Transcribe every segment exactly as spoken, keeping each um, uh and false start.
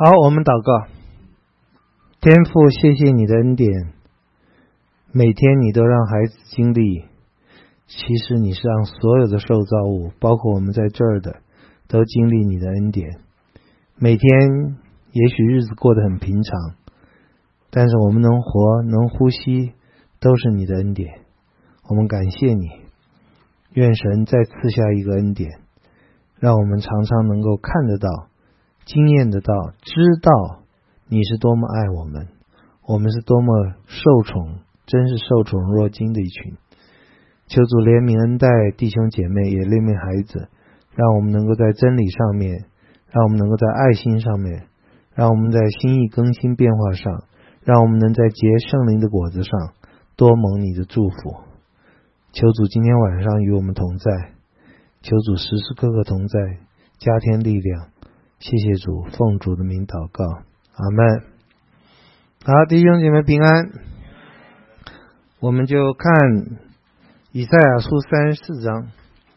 好，我们祷告。天父，谢谢你的恩典，每天你都让孩子经历，其实你是让所有的受造物，包括我们在这儿的，都经历你的恩典。每天也许日子过得很平常，但是我们能活能呼吸都是你的恩典，我们感谢你。愿神再赐下一个恩典，让我们常常能够看得到，经验得到，知道你是多么爱我们，我们是多么受宠，真是受宠若惊的一群。求主怜悯恩待弟兄姐妹，也怜悯孩子，让我们能够在真理上面，让我们能够在爱心上面，让我们在心意更新变化上，让我们能在结圣灵的果子上多蒙你的祝福。求主今天晚上与我们同在，求主时时刻刻同在，加添力量。谢谢主，奉主的名祷告，阿们。好，弟兄姐妹平安。我们就看以赛亚书三十四章。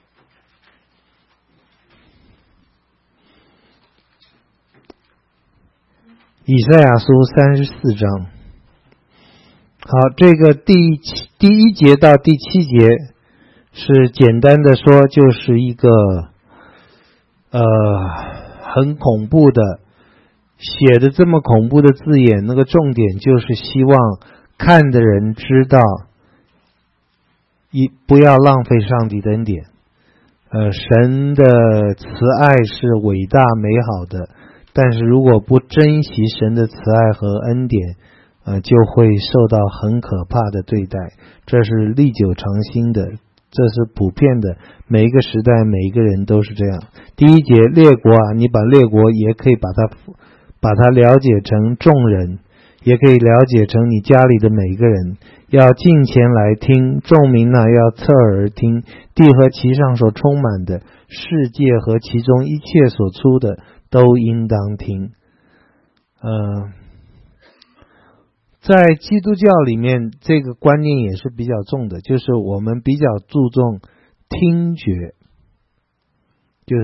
以赛亚书三十四章。好，这个第七第一节到第七节是简单的说，就是一个呃很恐怖的，写的这么恐怖的字眼，那个重点就是希望看的人知道，一不要浪费上帝的恩典。呃，神的慈爱是伟大美好的，但是如果不珍惜神的慈爱和恩典，呃，就会受到很可怕的对待。这是历久常新的，这是普遍的，每一个时代每一个人都是这样。第一节，列国啊，你把列国也可以把它把它了解成众人，也可以了解成你家里的每一个人，要近前来听，众民呢、啊、要侧耳听，地和其上所充满的，世界和其中一切所出的都应当听。呃在基督教里面，这个观念也是比较重的，就是我们比较注重听觉，就是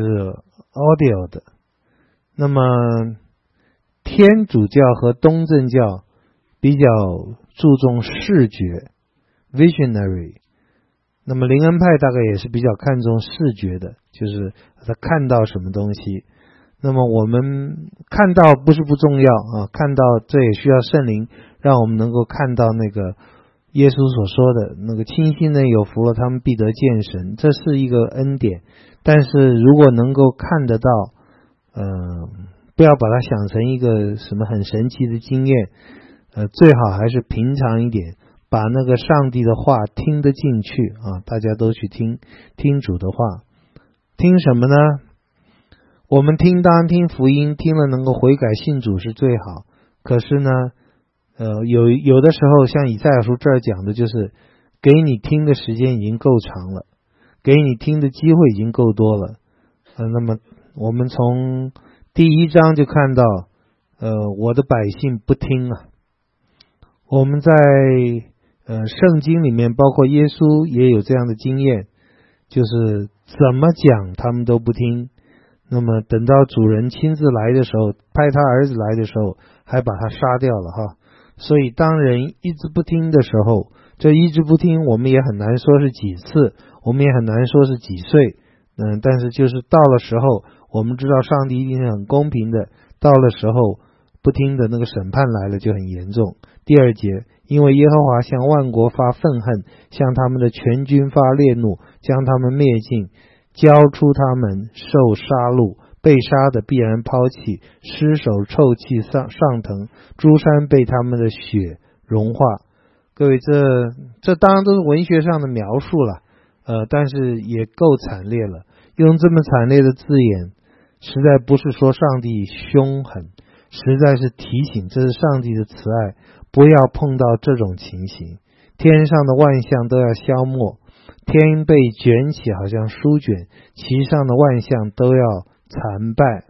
audio 的。那么天主教和东正教比较注重视觉 visionary， 那么灵恩派大概也是比较看重视觉的，就是他看到什么东西。那么我们看到不是不重要啊，看到这也需要圣灵让我们能够看到那个耶稣所说的那个清心人有福了，他们必得见神，这是一个恩典。但是如果能够看得到，呃，不要把它想成一个什么很神奇的经验，呃，最好还是平常一点，把那个上帝的话听得进去啊，大家都去听听主的话。听什么呢？我们听当然听福音，听了能够悔改信主是最好。可是呢，呃，有有的时候像以赛亚书这儿讲的，就是给你听的时间已经够长了，给你听的机会已经够多了。呃，那么我们从第一章就看到，呃，我的百姓不听啊。我们在呃圣经里面，包括耶稣也有这样的经验，就是怎么讲他们都不听。那么等到主人亲自来的时候，派他儿子来的时候，还把他杀掉了哈。所以当人一直不听的时候，这一直不听我们也很难说是几次，我们也很难说是几岁。嗯，但是就是到了时候，我们知道上帝一定是很公平的，到了时候不听的那个审判来了就很严重。第二节，因为耶和华向万国发愤恨，向他们的全军发烈怒，将他们灭尽，交出他们受杀戮，被杀的必然抛弃，尸首臭气上上腾，诸山被他们的血融化。各位，这这当然都是文学上的描述了，呃，但是也够惨烈了。用这么惨烈的字眼，实在不是说上帝凶狠，实在是提醒这是上帝的慈爱，不要碰到这种情形。天上的万象都要消没，天被卷起好像书卷，其上的万象都要残败。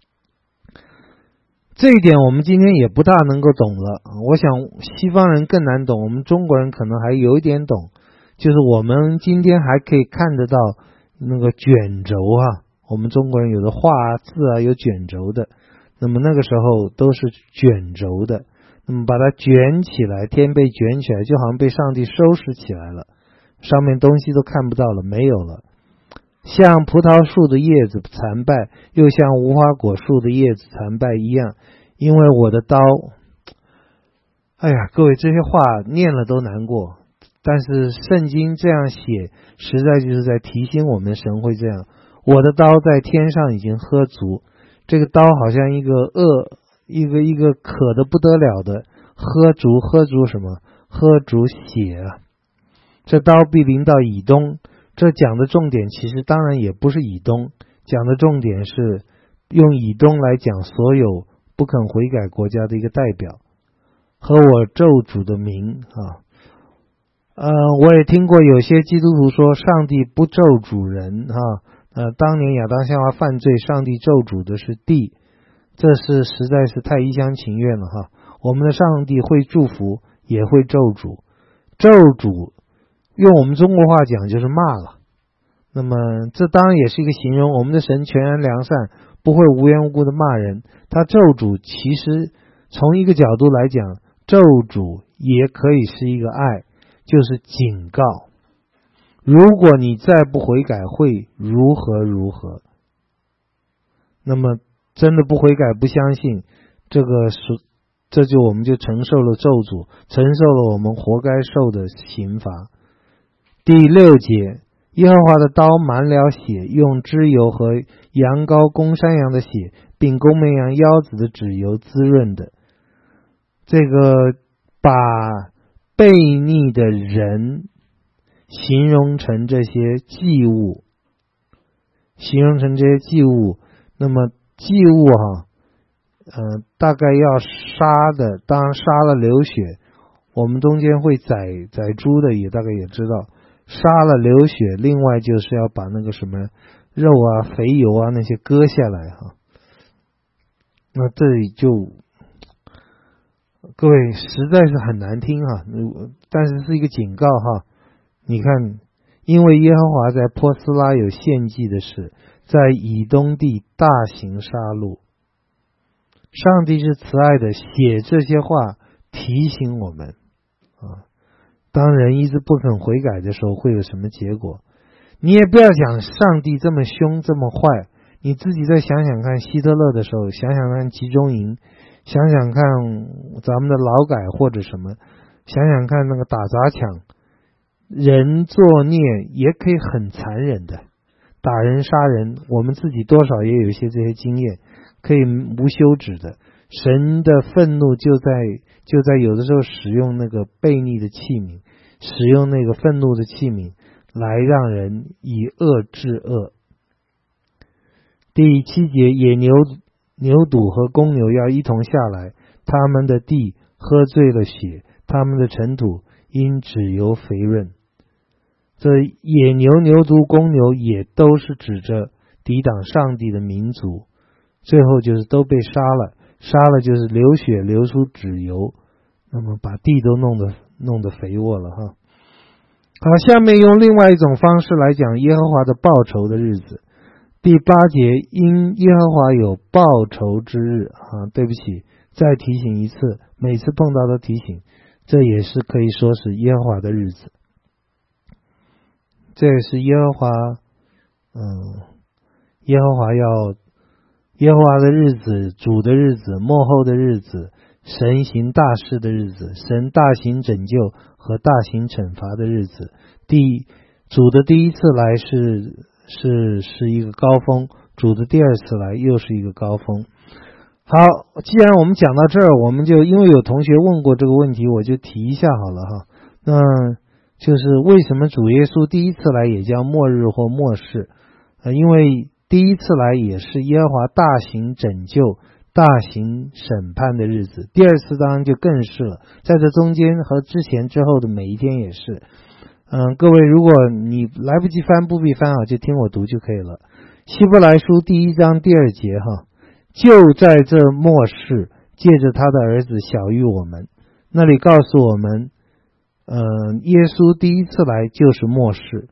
这一点我们今天也不大能够懂了，我想西方人更难懂，我们中国人可能还有一点懂，就是我们今天还可以看得到那个卷轴啊，我们中国人有的画字啊有卷轴的， 那么那个时候都是卷轴的，那么把它卷起来，天被卷起来，就好像被上帝收拾起来了，上面东西都看不到了，没有了，像葡萄树的叶子残败，又像无花果树的叶子残败一样，因为我的刀，哎呀，各位这些话念了都难过，但是圣经这样写，实在就是在提醒我们神会这样。我的刀在天上已经喝足，这个刀好像一个饿，一个一个渴得不得了的，喝足喝足什么？喝足血啊！这刀必临到以东。这讲的重点其实当然也不是以东，讲的重点是用以东来讲所有不肯悔改国家的一个代表，和我咒诅的名啊。呃，我也听过有些基督徒说上帝不咒诅人哈、啊，呃，当年亚当夏娃犯罪，上帝咒诅的是地，这是实在是太一厢情愿了哈。我们的上帝会祝福，也会咒诅，咒诅用我们中国话讲就是骂了。那么这当然也是一个形容，我们的神全然良善，不会无缘无故的骂人。他咒诅其实从一个角度来讲，咒诅也可以是一个爱，就是警告。如果你再不悔改，会如何如何。那么真的不悔改，不相信，这个是这就我们就承受了咒诅，承受了我们活该受的刑罚。第六节，耶和华的刀满了血，用脂油和羊羔公山羊的血，并公绵羊腰子的脂油滋润的。这个把悖逆的人形容成这些祭物，形容成这些祭物，那么祭物哈、啊，呃，大概要杀的，当然杀了流血，我们中间会宰宰猪的也大概也知道，杀了流血，另外就是要把那个什么肉啊、肥油啊那些割下来哈、啊。那这里就各位实在是很难听哈、啊，但是是一个警告哈、啊。你看，因为耶和华在波斯拉有献祭的事，在以东地大行杀戮。上帝是慈爱的，写这些话提醒我们啊，当人一直不肯悔改的时候会有什么结果。你也不要想上帝这么凶这么坏，你自己再想想看希特勒的时候，想想看集中营，想想看咱们的劳改或者什么，想想看那个打砸抢，人作孽也可以很残忍的，打人杀人，我们自己多少也有一些这些经验，可以无休止的。神的愤怒就在就在有的时候使用那个悖逆的器皿，使用那个愤怒的器皿来让人以恶制恶。第七节，野牛牛犊和公牛要一同下来，他们的地喝醉了血，他们的尘土因脂油肥润。这野牛、牛犊、公牛也都是指着抵挡上帝的民族，最后就是都被杀了，杀了就是流血流出脂油，那么把地都弄得弄得肥沃了哈。好，下面用另外一种方式来讲耶和华的报仇的日子。第八节，因耶和华有报仇之日啊，对不起，再提醒一次，每次碰到都提醒，这也是可以说是耶和华的日子。这也是耶和华，嗯，耶和华要耶和华的日子，主的日子，末后的日子，神行大事的日子，神大行拯救和大行惩罚的日子。第主的第一次来是是是一个高峰，主的第二次来又是一个高峰。好，既然我们讲到这儿，我们就因为有同学问过这个问题，我就提一下好了哈。那就是为什么主耶稣第一次来也叫末日或末世？呃，因为第一次来也是耶和华大行拯救、大行审判的日子，第二次当然就更是了，在这中间和之前之后的每一天也是。嗯，各位如果你来不及翻不必翻啊，就听我读就可以了。希伯来书第一章第二节哈，就在这末世，借着他的儿子晓谕我们，那里告诉我们，嗯、呃，耶稣第一次来就是末世。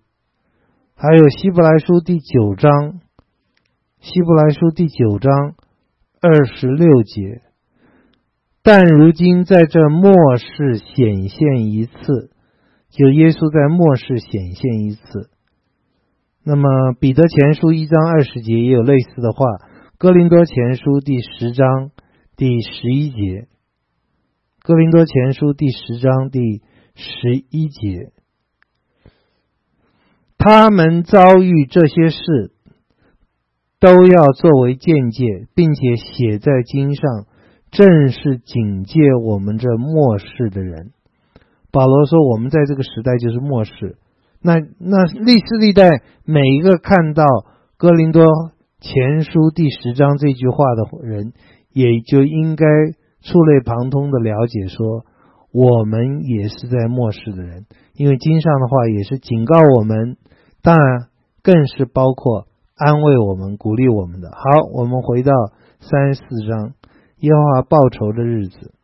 还有希伯来书第九章，希伯来书第九章二十六节，但如今在这末世显现一次，就耶稣在末世显现一次。那么彼得前书一章二十节也有类似的话，哥林多前书第十章第十一节，哥林多前书第十章第十一节，他们遭遇这些事都要作为鉴戒，并且写在经上，正是警戒我们这末世的人。保罗说我们在这个时代就是末世，那那历世历代每一个看到哥林多前书第十章这句话的人，也就应该触类旁通的了解说，我们也是在末世的人，因为经上的话也是警告我们，当然更是包括安慰我们鼓励我们的。好，我们回到三十四章，耶和华报仇的日子。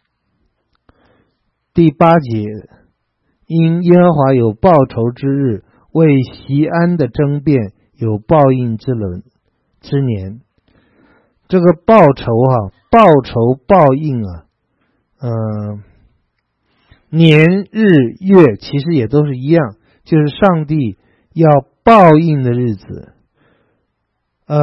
第八节，因耶和华有报仇之日，为锡安的争辩有报应之轮之年。这个报仇啊，报仇报应啊，嗯、呃，年日月其实也都是一样，就是上帝要报应的日子。呃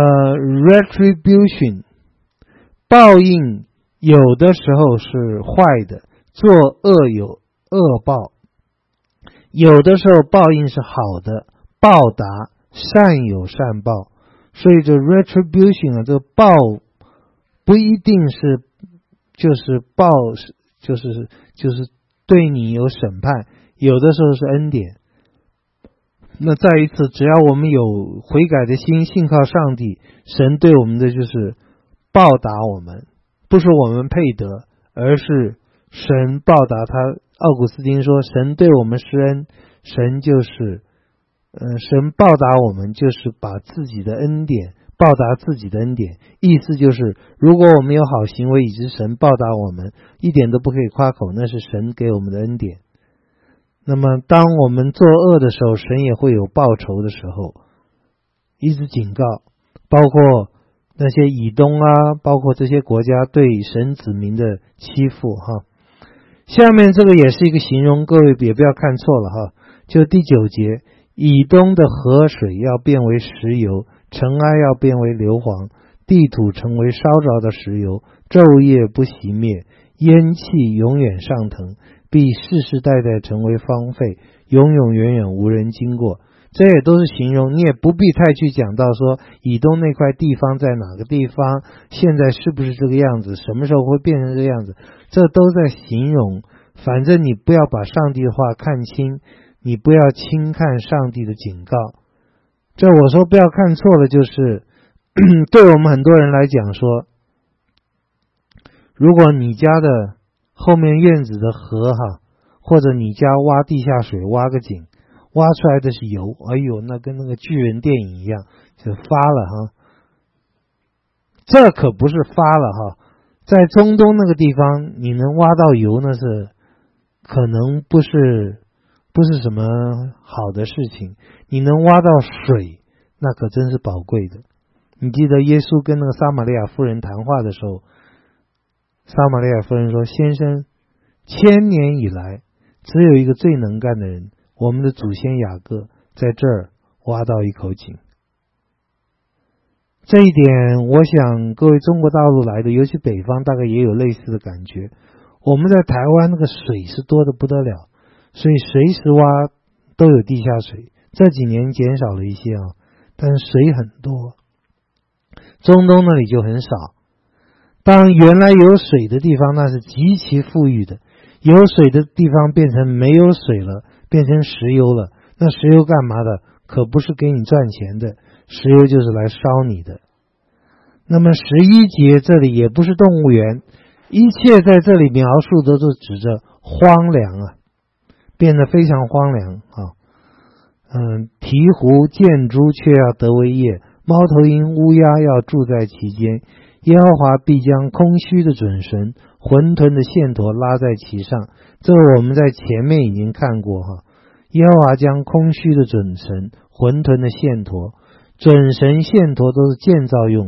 retribution 报应有的时候是坏的，做恶有恶报，有的时候报应是好的，报答善有善报。所以这 retribution 啊，这个报不一定是就是报就是就是对你有审判，有的时候是恩典。那再一次，只要我们有悔改的心，信靠上帝，神对我们的就是报答我们，不是我们配得，而是神报答他。奥古斯丁说，神对我们施恩，神就是呃，神报答我们就是把自己的恩典报答自己的恩典，意思就是如果我们有好行为以致神报答我们，一点都不可以夸口，那是神给我们的恩典。那么当我们作恶的时候，神也会有报仇的时候，一直警告，包括那些以东啊，包括这些国家对神子民的欺负哈。下面这个也是一个形容，各位也不要看错了哈。就第九节，以东的河水要变为石油，尘埃要变为硫磺，地土成为烧着的石油，昼夜不熄灭，烟气永远上腾，必世世代代成为荒废，永永远远无人经过。这也都是形容，你也不必太去讲到说以东那块地方在哪个地方，现在是不是这个样子，什么时候会变成这个样子，这都在形容。反正你不要把上帝的话看轻，你不要轻看上帝的警告。这我说不要看错了，就是对我们很多人来讲说，如果你家的后面院子的河哈，或者你家挖地下水挖个井，挖出来的是油，哎呦，那跟那个巨人电影一样，就发了哈。这可不是发了哈，在中东那个地方，你能挖到油，那是可能不是不是什么好的事情。你能挖到水，那可真是宝贵的。你记得耶稣跟那个撒玛利亚妇人谈话的时候，撒玛利亚妇人说：“先生，千年以来，只有一个最能干的人，我们的祖先雅各在这儿挖到一口井。”这一点我想各位中国大陆来的，尤其北方大概也有类似的感觉。我们在台湾那个水是多得不得了，所以随时挖都有地下水，这几年减少了一些啊，但是水很多。中东那里就很少。当原来有水的地方，那是极其富裕的，有水的地方变成没有水了，变成石油了。那石油干嘛的？可不是给你赚钱的，石油就是来烧你的。那么十一节这里也不是动物园，一切在这里描述都是指着荒凉啊，变得非常荒凉啊。嗯，鹈鹕见猪却要得为业，猫头鹰乌鸦要住在其间。耶和华必将空虚的准绳、混沌的线砣拉在其上。这我们在前面已经看过哈。耶和华将空虚的准绳、混沌的线砣，准绳线砣都是建造用的，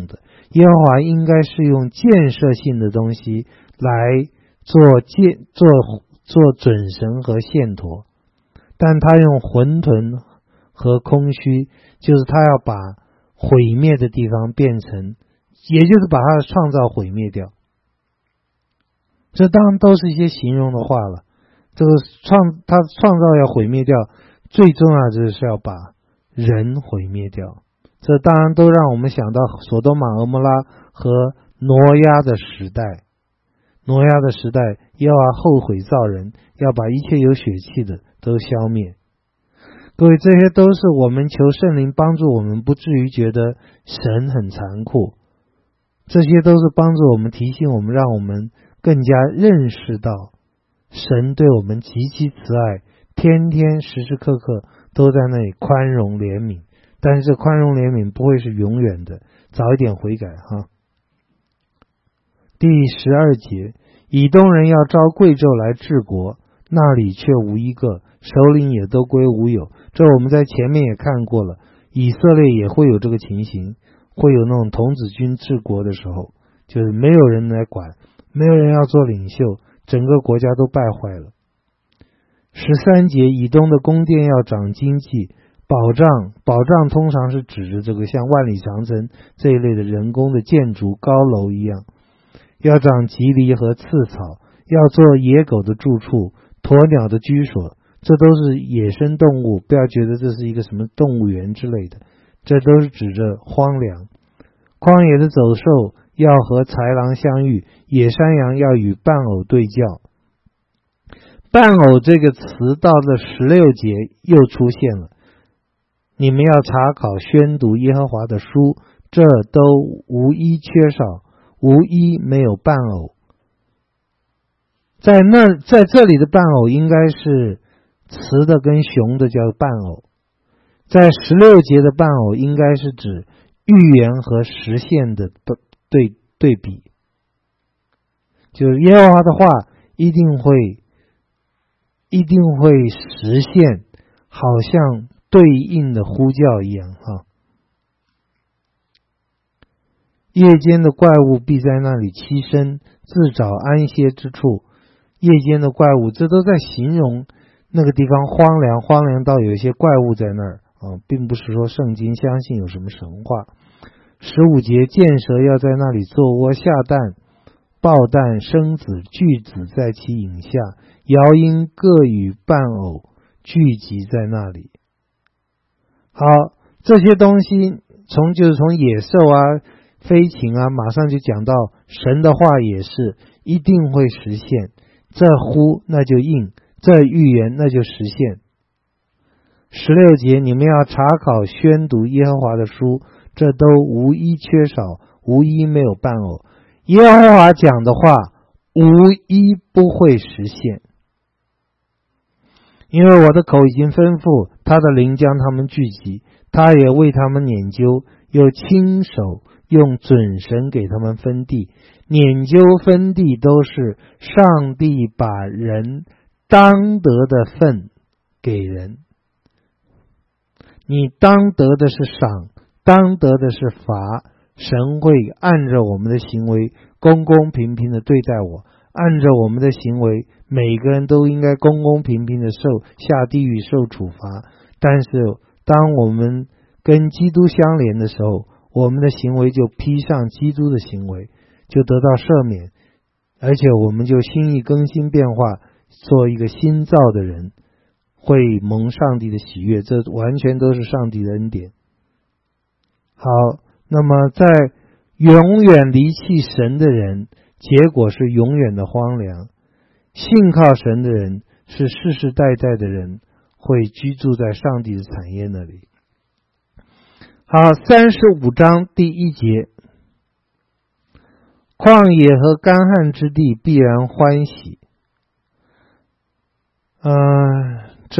耶和华应该是用建设性的东西来做建做做准绳和线砣，但他用混沌和空虚，就是他要把毁灭的地方变成，也就是把他的创造毁灭掉。这当然都是一些形容的话了。这个创他创造要毁灭掉，最重要的是要把人毁灭掉。这当然都让我们想到索多玛、蛾摩拉和挪亚的时代。挪亚的时代，耶和华后悔造人，要把一切有血气的都消灭。各位，这些都是我们求圣灵帮助我们，不至于觉得神很残酷。这些都是帮助我们、提醒我们，让我们更加认识到神对我们极其慈爱，天天时时刻刻都在那里宽容怜悯。但是这宽容怜悯不会是永远的，早一点悔改哈。第十二节，以东人要招贵胄来治国，那里却无一个，首领也都归无有。这我们在前面也看过了，以色列也会有这个情形，会有那种童子军治国的时候，就是没有人来管，没有人要做领袖，整个国家都败坏了。十三节，以东的宫殿要长经济，保障保障通常是指着这个像万里长城这一类的人工的建筑高楼一样，要长棘藜和刺草，要做野狗的住处，鸵鸟的居所。这都是野生动物，不要觉得这是一个什么动物园之类的，这都是指着荒凉。旷野的走兽要和豺狼相遇，野山羊要与伴偶对叫。伴偶这个词到了十六节又出现了，你们要查考宣读耶和华的书，这都无一缺少，无一没有伴偶。在那在这里的伴偶应该是雌的跟雄的叫伴偶，在十六节的伴偶应该是指预言和实现的对对比，就是耶和华的话一定会一定会实现，好像对应的呼叫一样哈。夜间的怪物必在那里栖身，自找安歇之处。夜间的怪物，这都在形容那个地方荒凉，荒凉到有一些怪物在那儿啊，并不是说圣经相信有什么神话。十五节，箭蛇要在那里做窝下蛋，抱蛋生子，巨子在其影下，摇鹰各与伴偶聚集在那里。好，这些东西从就是从野兽啊、飞禽啊，马上就讲到神的话也是一定会实现，这呼那就应，这预言那就实现。十六节，你们要查考宣读耶和华的书，这都无一缺少，无一没有伴偶。耶和华讲的话无一不会实现，因为我的口已经吩咐，他的灵将他们聚集，他也为他们研究，又亲手用准绳给他们分地。研究分地都是上帝把人当得的份给人，你当得的是赏，当得的是罚，神会按着我们的行为公公平平的对待我，按着我们的行为每个人都应该公公平平的受下地狱受处罚。但是当我们跟基督相连的时候，我们的行为就披上基督的行为，就得到赦免，而且我们就心意更新变化，做一个新造的人，会蒙上帝的喜悦，这完全都是上帝的恩典。好，那么在永远离弃神的人，结果是永远的荒凉；信靠神的人，是世世代代的人，会居住在上帝的产业那里。好，三十五章第一节，旷野和干旱之地必然欢喜。呃，这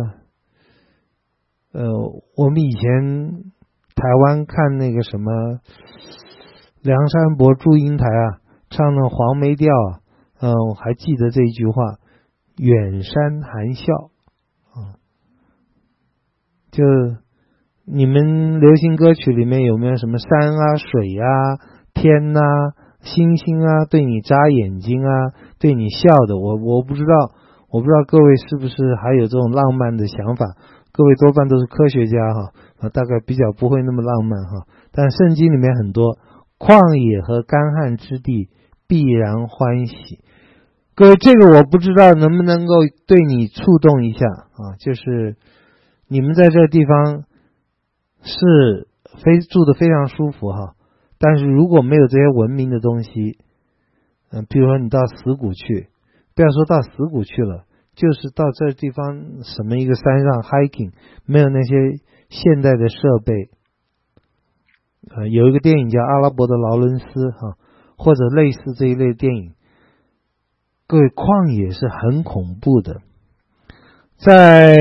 呃，我们以前台湾看那个什么梁山伯祝英台啊，唱那黄梅调啊，嗯、呃，我还记得这一句话，远山含笑啊，就你们流行歌曲里面有没有什么山啊、水啊、天啊、星星啊，对你眨眼睛啊，对你笑的？我我不知道，我不知道各位是不是还有这种浪漫的想法？各位多半都是科学家哈，啊，大概比较不会那么浪漫哈。但圣经里面很多旷野和干旱之地必然欢喜。各位，这个我不知道能不能够对你触动一下啊？就是你们在这个地方是非住得非常舒服哈，但是如果没有这些文明的东西，嗯，比如说你到死谷去，不要说到死谷去了，就是到这地方什么一个山上 hiking， 没有那些现代的设备，呃，有一个电影叫《阿拉伯的劳伦斯》哈，或者类似这一类电影。各位，旷野是很恐怖的。在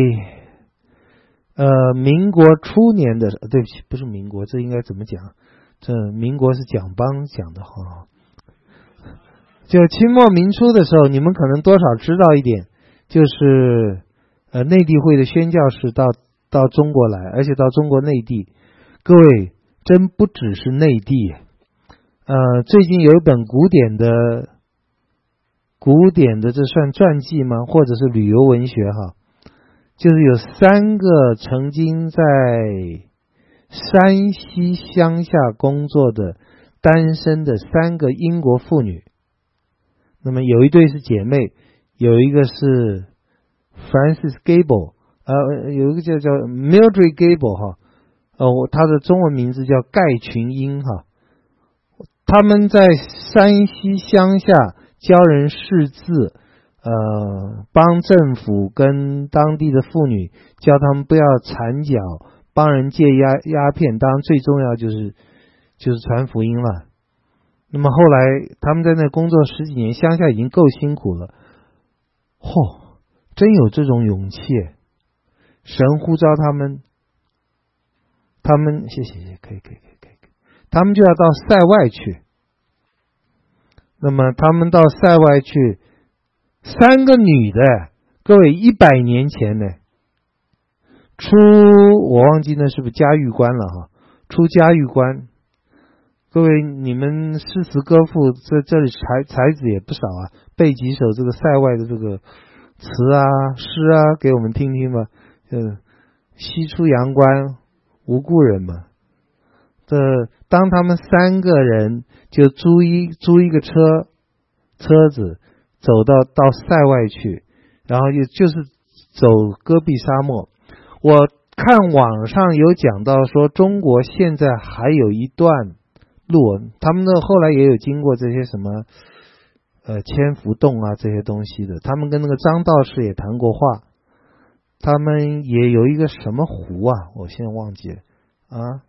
呃民国初年的，对不起，不是民国，这应该怎么讲？这民国是蒋邦讲的哈。就清末民初的时候，你们可能多少知道一点，就是呃内地会的宣教士到到中国来，而且到中国内地。各位，真不只是内地。呃，最近有一本古典的。古典的这算传记吗？或者是旅游文学哈？就是有三个曾经在山西乡下工作的单身的三个英国妇女。那么有一对是姐妹，有一个是 Frances Gable， 呃，有一个叫叫 Mildred Gable 哈，呃，她的中文名字叫盖群英哈。他们在山西乡下教人识字，呃，帮政府跟当地的妇女教他们不要缠脚，帮人戒鸦鸦片，当然最重要就是就是传福音了。那么后来他们在那工作十几年，乡下已经够辛苦了。嚯、哦，真有这种勇气！神呼召他们，他们谢谢谢谢，可以可以可以可以，他们就要到塞外去。那么他们到塞外去，三个女的，各位一百年前呢，出我忘记那是不是嘉峪关了哈？出嘉峪关，各位你们诗词歌赋在这里才才子也不少啊，背几首这个塞外的这个词啊诗啊给我们听听吧。呃，西出阳关无故人嘛。这当他们三个人就租一租一个车车子走到到塞外去，然后就就是走戈壁沙漠。我看网上有讲到说，中国现在还有一段路，他们的后来也有经过这些什么呃千浮洞啊这些东西的，他们跟那个张道士也谈过话，他们也有一个什么湖啊，我现在忘记了啊。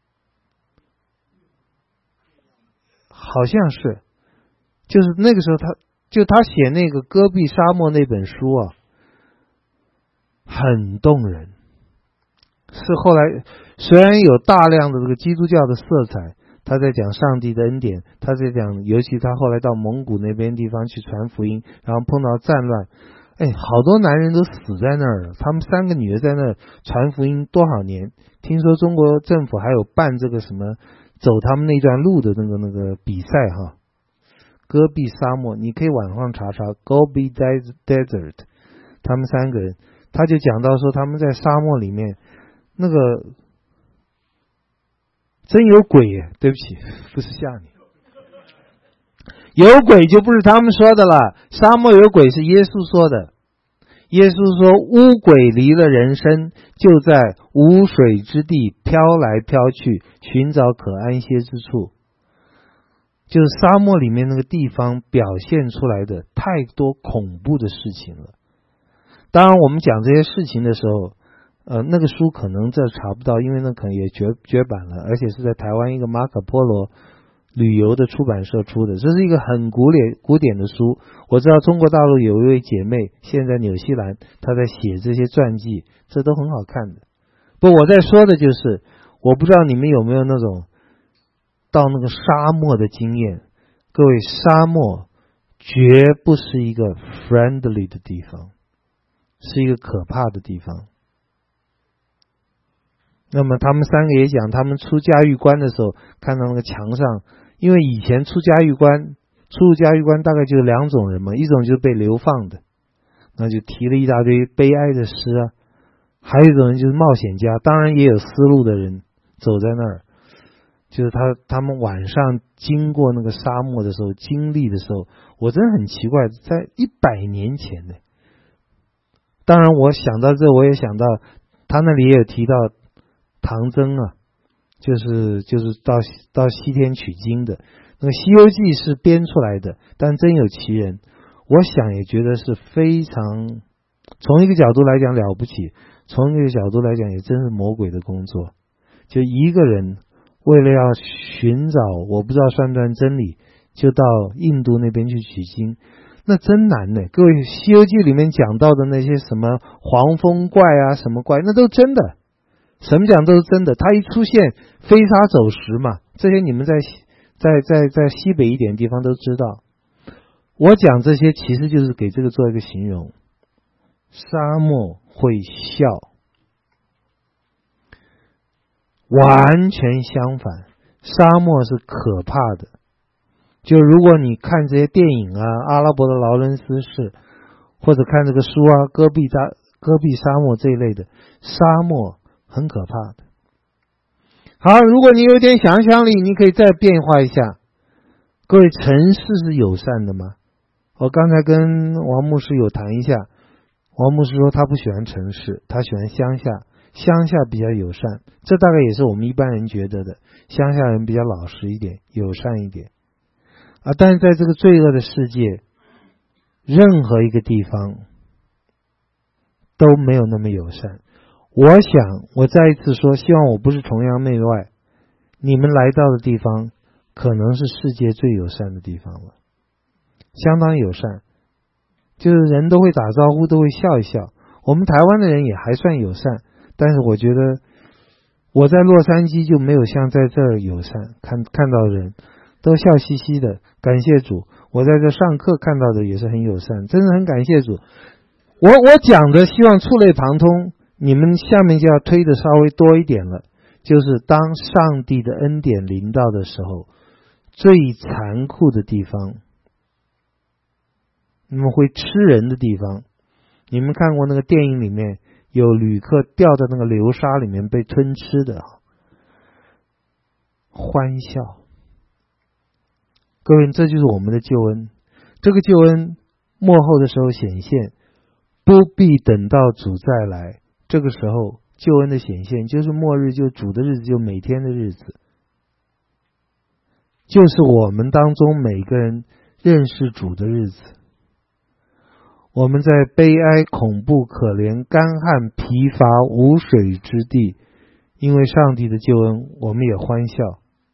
好像是，就是那个时候他，就他写那个戈壁沙漠那本书啊，很动人。是后来虽然有大量的这个基督教的色彩，他在讲上帝的恩典，他在讲，尤其他后来到蒙古那边地方去传福音，然后碰到战乱，哎，好多男人都死在那儿了，他们三个女的在那儿传福音多少年？听说中国政府还有办这个什么走他们那段路的那个那个比赛哈，戈壁沙漠，你可以网上查查 Gobi Desert， 他们三个人，他就讲到说他们在沙漠里面，那个真有鬼耶，对不起，不是吓你，有鬼就不是他们说的了，沙漠有鬼是耶稣说的。耶稣说污鬼离了人身，就在无水之地飘来飘去，寻找可安歇之处。就是沙漠里面那个地方表现出来的太多恐怖的事情了。当然我们讲这些事情的时候，呃，那个书可能这查不到，因为那可能也绝绝版了，而且是在台湾一个马可波罗旅游的出版社出的，这是一个很古典古典的书。我知道中国大陆有一位姐妹现在纽西兰，她在写这些传记，这都很好看的。不，我在说的就是我不知道你们有没有那种到那个沙漠的经验。各位，沙漠绝不是一个 friendly 的地方，是一个可怕的地方。 那么他们三个也讲，他们出嘉峪关的时候，看到那个墙上，因为以前出嘉峪关，出入嘉峪关大概就是两种人嘛，一种就是被流放的，那就提了一大堆悲哀的诗啊，还有一种人就是冒险家，当然也有丝路的人走在那儿，就是他他们晚上经过那个沙漠的时候，经历的时候，我真的很奇怪，在一百年前呢。当然我想到这，我也想到他那里也有提到唐僧啊，就是就是到到西天取经的那个《西游记》是编出来的，但真有其人，我想也觉得是非常，从一个角度来讲了不起，从一个角度来讲也真是魔鬼的工作。就一个人为了要寻找我不知道算不算真理，就到印度那边去取经，那真难呢。各位，《西游记》里面讲到的那些什么黄风怪啊什么怪，那都真的，什么讲都是真的。他一出现飞沙走石嘛，这些你们在在在在西北一点地方都知道。我讲这些其实就是给这个做一个形容，沙漠会笑，完全相反，沙漠是可怕的。就如果你看这些电影啊，阿拉伯的劳伦斯市，或者看这个书啊，戈壁沙戈壁沙漠这一类的，沙漠很可怕的。好，如果你有点想象力，你可以再变化一下。各位，城市是友善的吗？我刚才跟王牧师有谈一下，王牧师说他不喜欢城市，他喜欢乡下，乡下比较友善，这大概也是我们一般人觉得的，乡下人比较老实一点，友善一点啊。但是在这个罪恶的世界，任何一个地方都没有那么友善。我想我再一次说，希望我不是崇洋媚外，你们来到的地方可能是世界最友善的地方了，相当友善，就是人都会打招呼，都会笑一笑。我们台湾的人也还算友善，但是我觉得我在洛杉矶就没有像在这儿友善，看看到人都笑嘻嘻的，感谢主。我在这上课看到的也是很友善，真的很感谢主。我我讲的希望触类旁通，你们下面就要推的稍微多一点了，就是当上帝的恩典临到的时候，最残酷的地方，你们会吃人的地方。你们看过那个电影里面有旅客掉到那个流沙里面被吞吃的，欢笑。各位，这就是我们的救恩。这个救恩末后的时候显现，不必等到主再来，这个时候救恩的显现就是末日，就主的日子，就每天的日子，就是我们当中每个人认识主的日子。我们在悲哀、恐怖、可怜、干旱、疲乏、无水之地，因为上帝的救恩，我们也欢笑。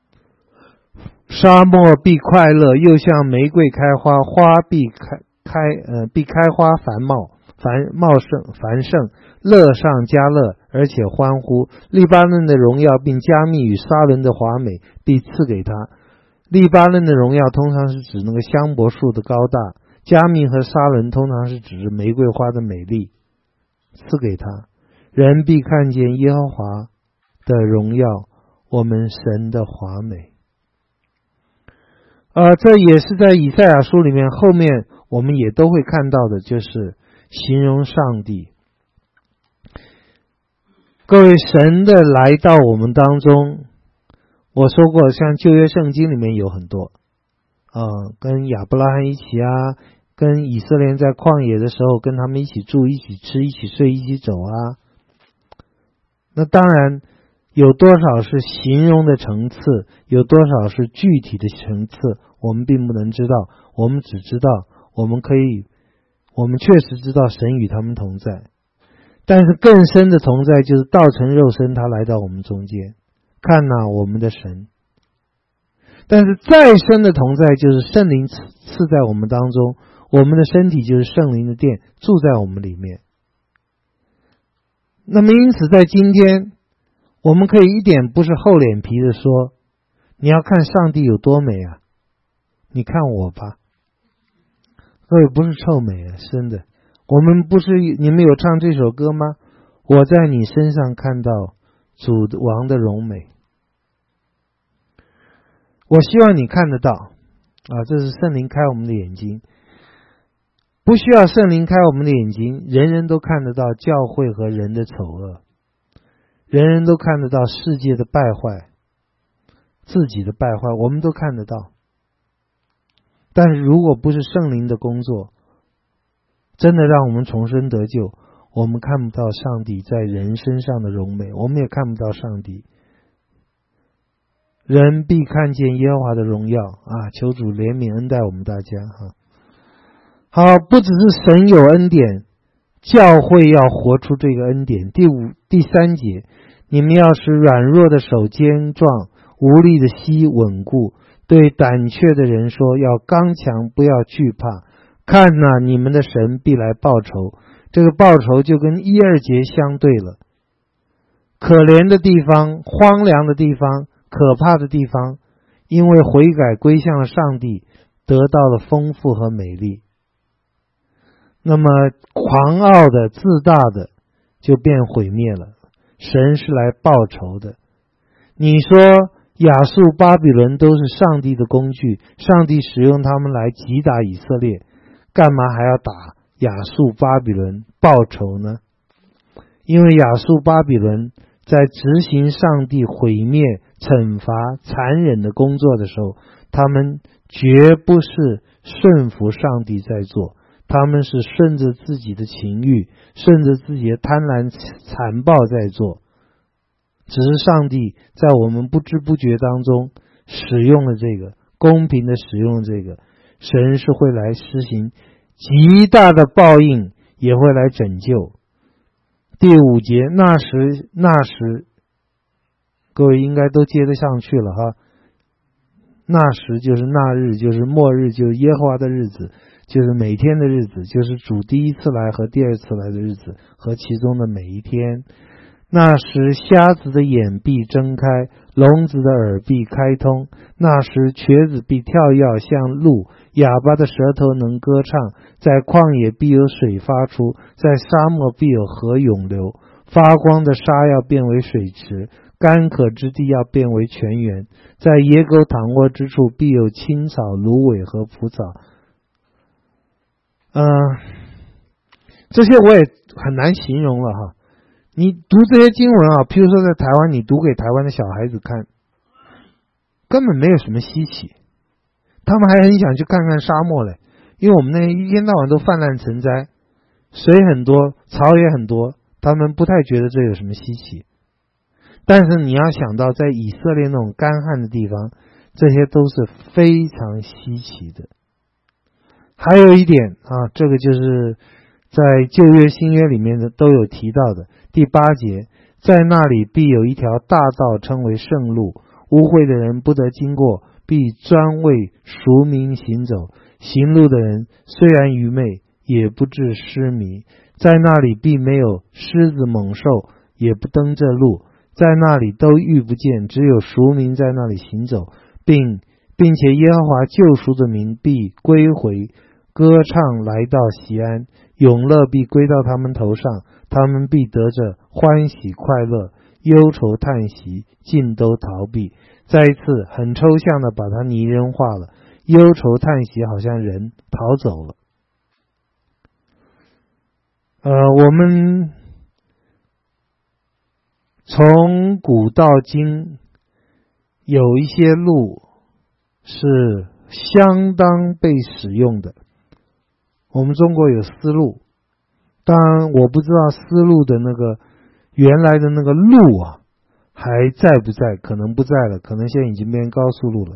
沙漠必快乐，又像玫瑰开花，花必开开呃必开花繁茂，繁茂盛繁盛，乐上加乐，而且欢呼。利巴嫩的荣耀并加密与沙伦的华美必赐给他。利巴嫩的荣耀通常是指那个香柏树的高大，加密和沙伦通常是指玫瑰花的美丽，赐给他。人必看见耶和华的荣耀，我们神的华美。呃，这也是在以赛亚书里面后面我们也都会看到的，就是形容上帝。各位，神的来到我们当中，我说过像旧约圣经里面有很多呃，跟亚伯拉罕一起啊，跟以色列人在旷野的时候跟他们一起住，一起吃，一起睡，一起走啊。那当然有多少是形容的层次，有多少是具体的层次，我们并不能知道。我们只知道我们可以我们确实知道神与他们同在，但是更深的同在就是道成肉身，他来到我们中间，看哪我们的神。但是再深的同在就是圣灵赐赐在我们当中，我们的身体就是圣灵的殿，住在我们里面。那么因此在今天我们可以一点不是厚脸皮的说，你要看上帝有多美啊，你看我吧。各位，不是臭美啊，真的。我们不是，你们有唱这首歌吗？我在你身上看到主王的荣美。我希望你看得到啊，这是圣灵开我们的眼睛，不需要圣灵开我们的眼睛，人人都看得到教会和人的丑恶，人人都看得到世界的败坏，自己的败坏，我们都看得到。但是如果不是圣灵的工作，真的让我们重生得救，我们看不到上帝在人身上的荣美，我们也看不到上帝。人必看见耶和华的荣耀啊！求主怜悯恩待我们大家哈。好，不只是神有恩典，教会要活出这个恩典。第五、第三节，你们要使软弱的手坚壮，无力的膝稳固。对胆怯的人说，要刚强，不要惧怕。看哪，你们的神必来报仇。这个报仇就跟一二节相对了。可怜的地方，荒凉的地方，可怕的地方，因为悔改归向了上帝，得到了丰富和美丽。那么狂傲的自大的就变毁灭了，神是来报仇的。你说亚述巴比伦都是上帝的工具，上帝使用他们来击打以色列，干嘛还要打亚述巴比伦报仇呢？因为亚述巴比伦在执行上帝毁灭惩罚残忍的工作的时候，他们绝不是顺服上帝在做，他们是顺着自己的情欲，顺着自己的贪婪残暴在做。只是上帝在我们不知不觉当中使用了这个，公平的使用这个，神是会来施行极大的报应，也会来拯救。第五节，那时那时各位应该都接得上去了哈。那时就是那日，就是末日，就是耶和华的日子，就是每天的日子，就是主第一次来和第二次来的日子，和其中的每一天。那时瞎子的眼必睁开，聋子的耳必开通。那时瘸子必跳跃像鹿，哑巴的舌头能歌唱。在旷野必有水发出，在沙漠必有河涌流。发光的沙要变为水池，干渴之地要变为泉源。在野狗躺卧之处必有青草、芦苇和蒲草。嗯、呃，这些我也很难形容了哈。你读这些经文啊，譬如说在台湾，你读给台湾的小孩子看，根本没有什么稀奇，他们还很想去看看沙漠嘞，因为我们那一天到晚都泛滥成灾，水很多，草也很多，他们不太觉得这有什么稀奇。但是你要想到在以色列那种干旱的地方，这些都是非常稀奇的。还有一点啊，这个就是在旧约新约里面的都有提到的。第八节，在那里必有一条大道，称为圣路，污秽的人不得经过，必专为赎民行走。行路的人虽然愚昧，也不致失迷。在那里必没有狮子猛兽，也不登这路，在那里都遇不见，只有赎民在那里行走，并并且耶和华救赎的民必归回，歌唱来到锡安，永乐必归到他们头上，他们必得着欢喜快乐，忧愁叹息尽都逃避。再一次很抽象的把它拟人化了，忧愁叹息好像人逃走了。呃，我们从古到今有一些路是相当被使用的。我们中国有丝路，当然我不知道丝路的那个原来的那个路啊还在不在，可能不在了，可能现在已经变高速路了。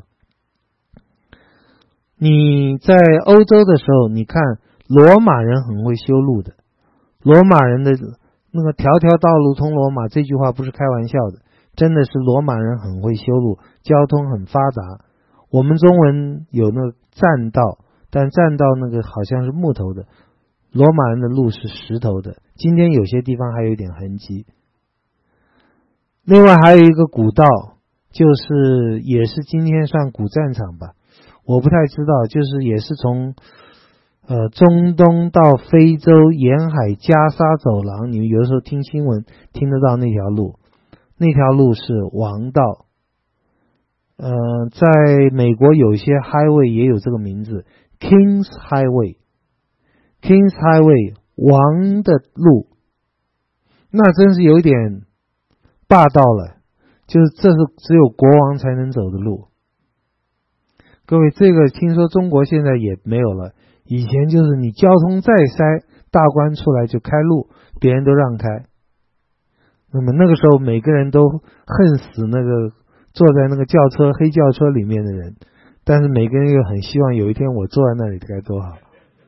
你在欧洲的时候，你看罗马人很会修路的，罗马人的那个条条道路通罗马，这句话不是开玩笑的，真的是罗马人很会修路，交通很发达。我们中文有那个栈道，但栈道那个好像是木头的，罗马人的路是石头的，今天有些地方还有一点痕迹。另外还有一个古道，就是也是今天算古战场吧，我不太知道，就是也是从呃中东到非洲沿海加沙走廊，你们有的时候听新闻听得到那条路， 那条路是王道。呃，在美国有些 highway 也有这个名字 King's Highway。King's Highway 王的路，那真是有一点霸道了，就是这是只有国王才能走的路。各位，这个听说中国现在也没有了，以前就是你交通再塞，大官出来就开路，别人都让开。那么那个时候每个人都恨死那个坐在那个轿车黑轿车里面的人，但是每个人又很希望有一天我坐在那里该多好。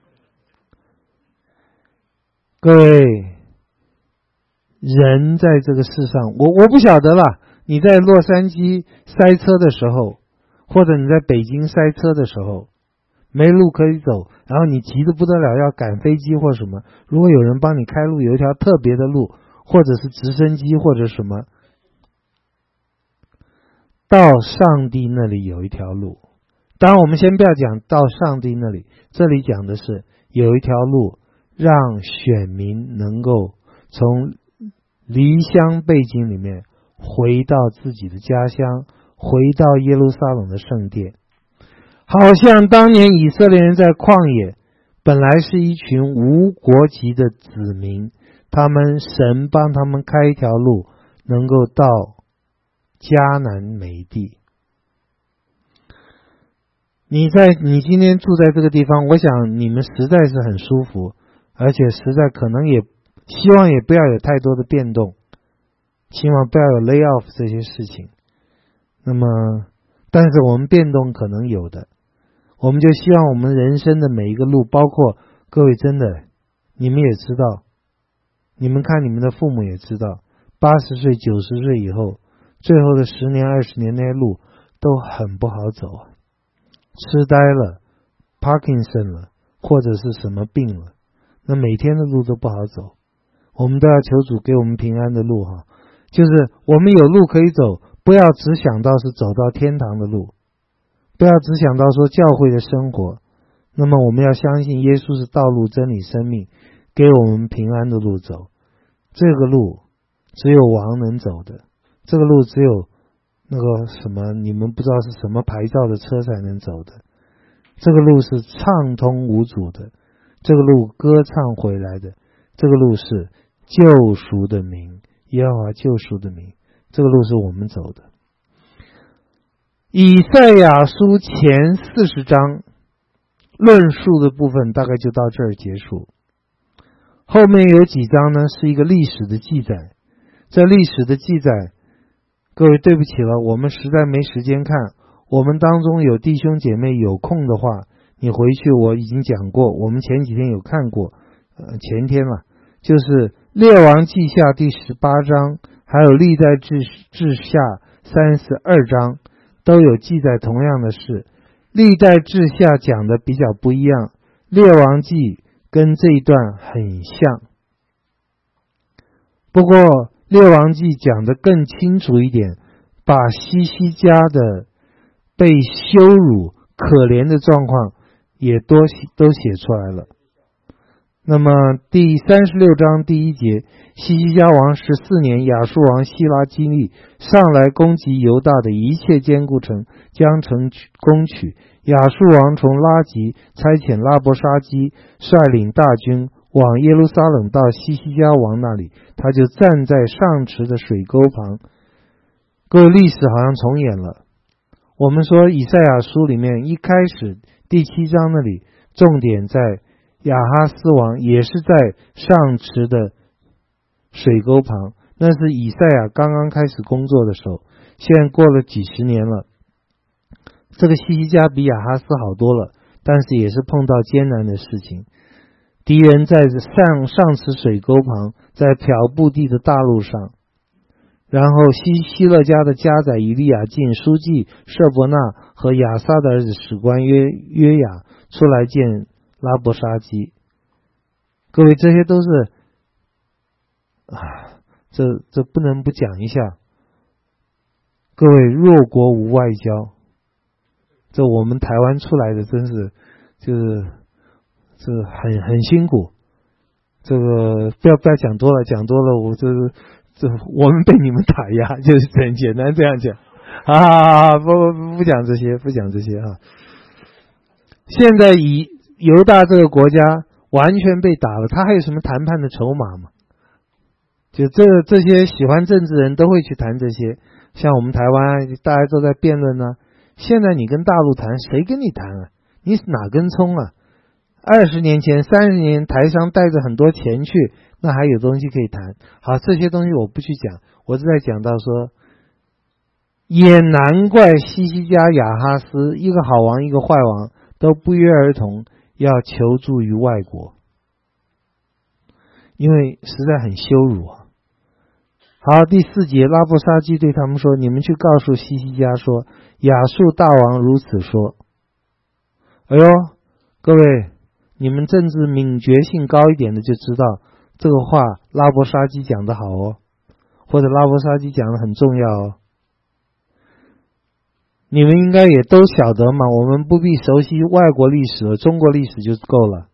各位，人在这个世上，我我不晓得啦，你在洛杉矶塞车的时候，或者你在北京塞车的时候，没路可以走，然后你急得不得了要赶飞机或什么，如果有人帮你开路，有一条特别的路，或者是直升机或者什么，到上帝那里有一条路。当然我们先不要讲到上帝那里，这里讲的是有一条路让选民能够从离乡背井里面回到自己的家乡，回到耶路撒冷的圣殿。好像当年以色列人在旷野本来是一群无国籍的子民，他们神帮他们开一条路，能够到迦南美地。你在你今天住在这个地方，我想你们实在是很舒服，而且实在可能也希望也不要有太多的变动，希望不要有 lay off 这些事情。那么但是我们变动可能有的，我们就希望我们人生的每一个路，包括各位真的你们也知道，你们看你们的父母也知道，八十岁九十岁以后，最后的十年二十年那些路都很不好走啊，痴呆了 Parkinson 了，或者是什么病了，那每天的路都不好走。我们都要求主给我们平安的路哈，就是我们有路可以走，不要只想到是走到天堂的路，不要只想到说教会的生活。那么我们要相信耶稣是道路真理生命，给我们平安的路走。这个路只有王能走的，这个路只有那个什么你们不知道是什么牌照的车才能走的，这个路是畅通无阻的，这个路歌唱回来的，这个路是救赎的名，耶和华救赎的名，这个路是我们走的。以赛亚书前四十章论述的部分大概就到这儿结束，后面有几章呢是一个历史的记载。这历史的记载，各位对不起了，我们实在没时间看，我们当中有弟兄姐妹有空的话，你回去我已经讲过，我们前几天有看过，呃，前天了，就是列王记下第十八章，还有历代志志下三十二章，都有记载同样的事。历代志下讲的比较不一样，列王记跟这一段很像，不过列王记讲得更清楚一点，把西西家的被羞辱可怜的状况也多都写出来了。那么第三十六章第一节，西西家王十四年，亚述王希拉基利上来攻击犹大的一切坚固城，将城攻取。亚述王从拉吉差遣拉伯沙基率领大军往耶路撒冷到西西家王那里，他就站在上池的水沟旁。各位，历史好像重演了。我们说以赛亚书里面一开始第七章那里重点在亚哈斯王，也是在上池的水沟旁，那是以赛亚刚刚开始工作的时候，现在过了几十年了，这个西西家比亚哈斯好多了，但是也是碰到艰难的事情。敌人在上上池水沟旁，在漂布地的大路上，然后希希勒家的家宰以利亚敬、书记舍伯纳和亚撒的儿子史官约约雅出来见拉伯沙基。各位，这些都是啊，这这不能不讲一下。各位，弱国无外交，这我们台湾出来的真是就是这很很辛苦。这个不要不要讲多了，讲多了我这这我们被你们打压，就是很简单这样讲。啊，不不不讲这些，不讲这些啊。现在以犹大这个国家完全被打了，他还有什么谈判的筹码吗？就这这些喜欢政治人都会去谈这些，像我们台湾大家都在辩论呢。现在你跟大陆谈，谁跟你谈啊？你哪根葱啊？二十年前、三十年台商带着很多钱去，那还有东西可以谈。好，这些东西我不去讲，我是在讲到说，也难怪西西家、亚哈斯一个好王一个坏王都不约而同要求助于外国，因为实在很羞辱啊。好，第四节，拉伯沙基对他们说，你们去告诉西西家说，亚述大王如此说。哎呦，各位，你们政治敏觉性高一点的就知道这个话拉伯沙基讲得好哦，或者拉伯沙基讲得很重要哦。你们应该也都晓得嘛，我们不必熟悉外国历史了，中国历史就够了。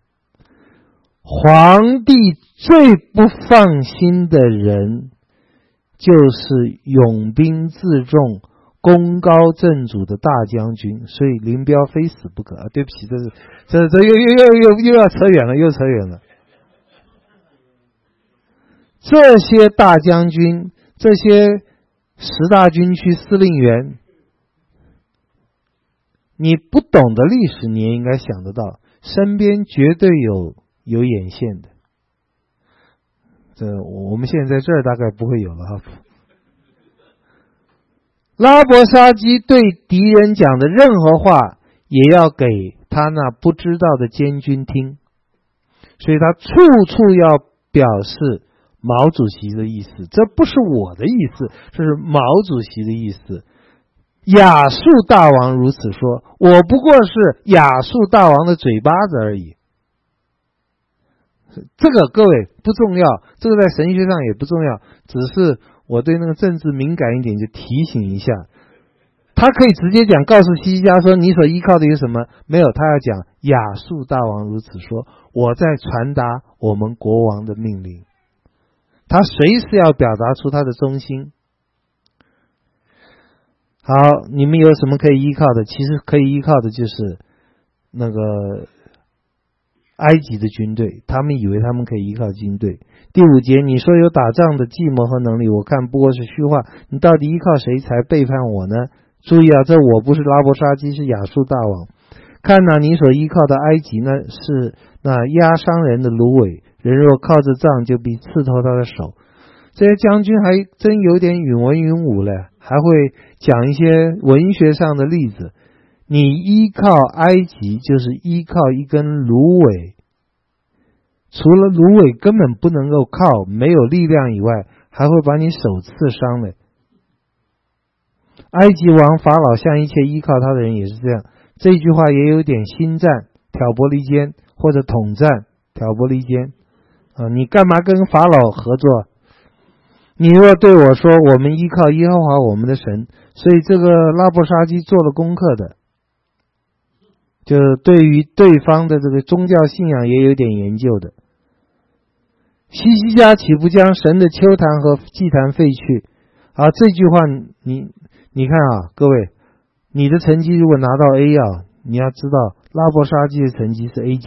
皇帝最不放心的人就是勇兵自重、功高震主的大将军，所以林彪非死不可啊！对不起，这是这这又又又又又要扯远了，又扯远了。这些大将军，这些十大军区司令员，你不懂的历史，你也应该想得到，身边绝对有有眼线的。这我们现在这儿大概不会有了哈。拉伯沙基对敌人讲的任何话，也要给他那不知道的监军听，所以他处处要表示毛主席的意思，这不是我的意思，这是毛主席的意思。亚述大王如此说，我不过是亚述大王的嘴巴子而已。这个各位不重要，这个在神学上也不重要，只是我对那个政治敏感一点就提醒一下。他可以直接讲，告诉西西家说你所依靠的有什么？没有，他要讲亚述大王如此说，我在传达我们国王的命令。他随时要表达出他的忠心。好，你们有什么可以依靠的？其实可以依靠的就是那个埃及的军队，他们以为他们可以依靠军队。第五节，你说有打仗的计谋和能力，我看不过是虚话，你到底依靠谁才背叛我呢？注意啊，这我不是拉伯沙基，是亚述大王。看哪，你所依靠的埃及呢，是那压伤人的芦苇，人若靠着杖，就必刺透他的手。这些将军还真有点允文允武了，还会讲一些文学上的例子。你依靠埃及，就是依靠一根芦苇，除了芦苇根本不能够靠，没有力量以外，还会把你手刺伤的。埃及王法老向一切依靠他的人也是这样，这句话也有点心战、挑拨离间，或者统战、挑拨离间啊！你干嘛跟法老合作？你若对我说，我们依靠耶和华我们的神，所以这个拉伯沙基做了功课的，就对于对方的这个宗教信仰也有点研究的。西西家岂不将神的丘坛和祭坛废去？啊，这句话你你看啊，各位，你的成绩如果拿到 A 啊，你要知道拉伯沙基的成绩是 A 加，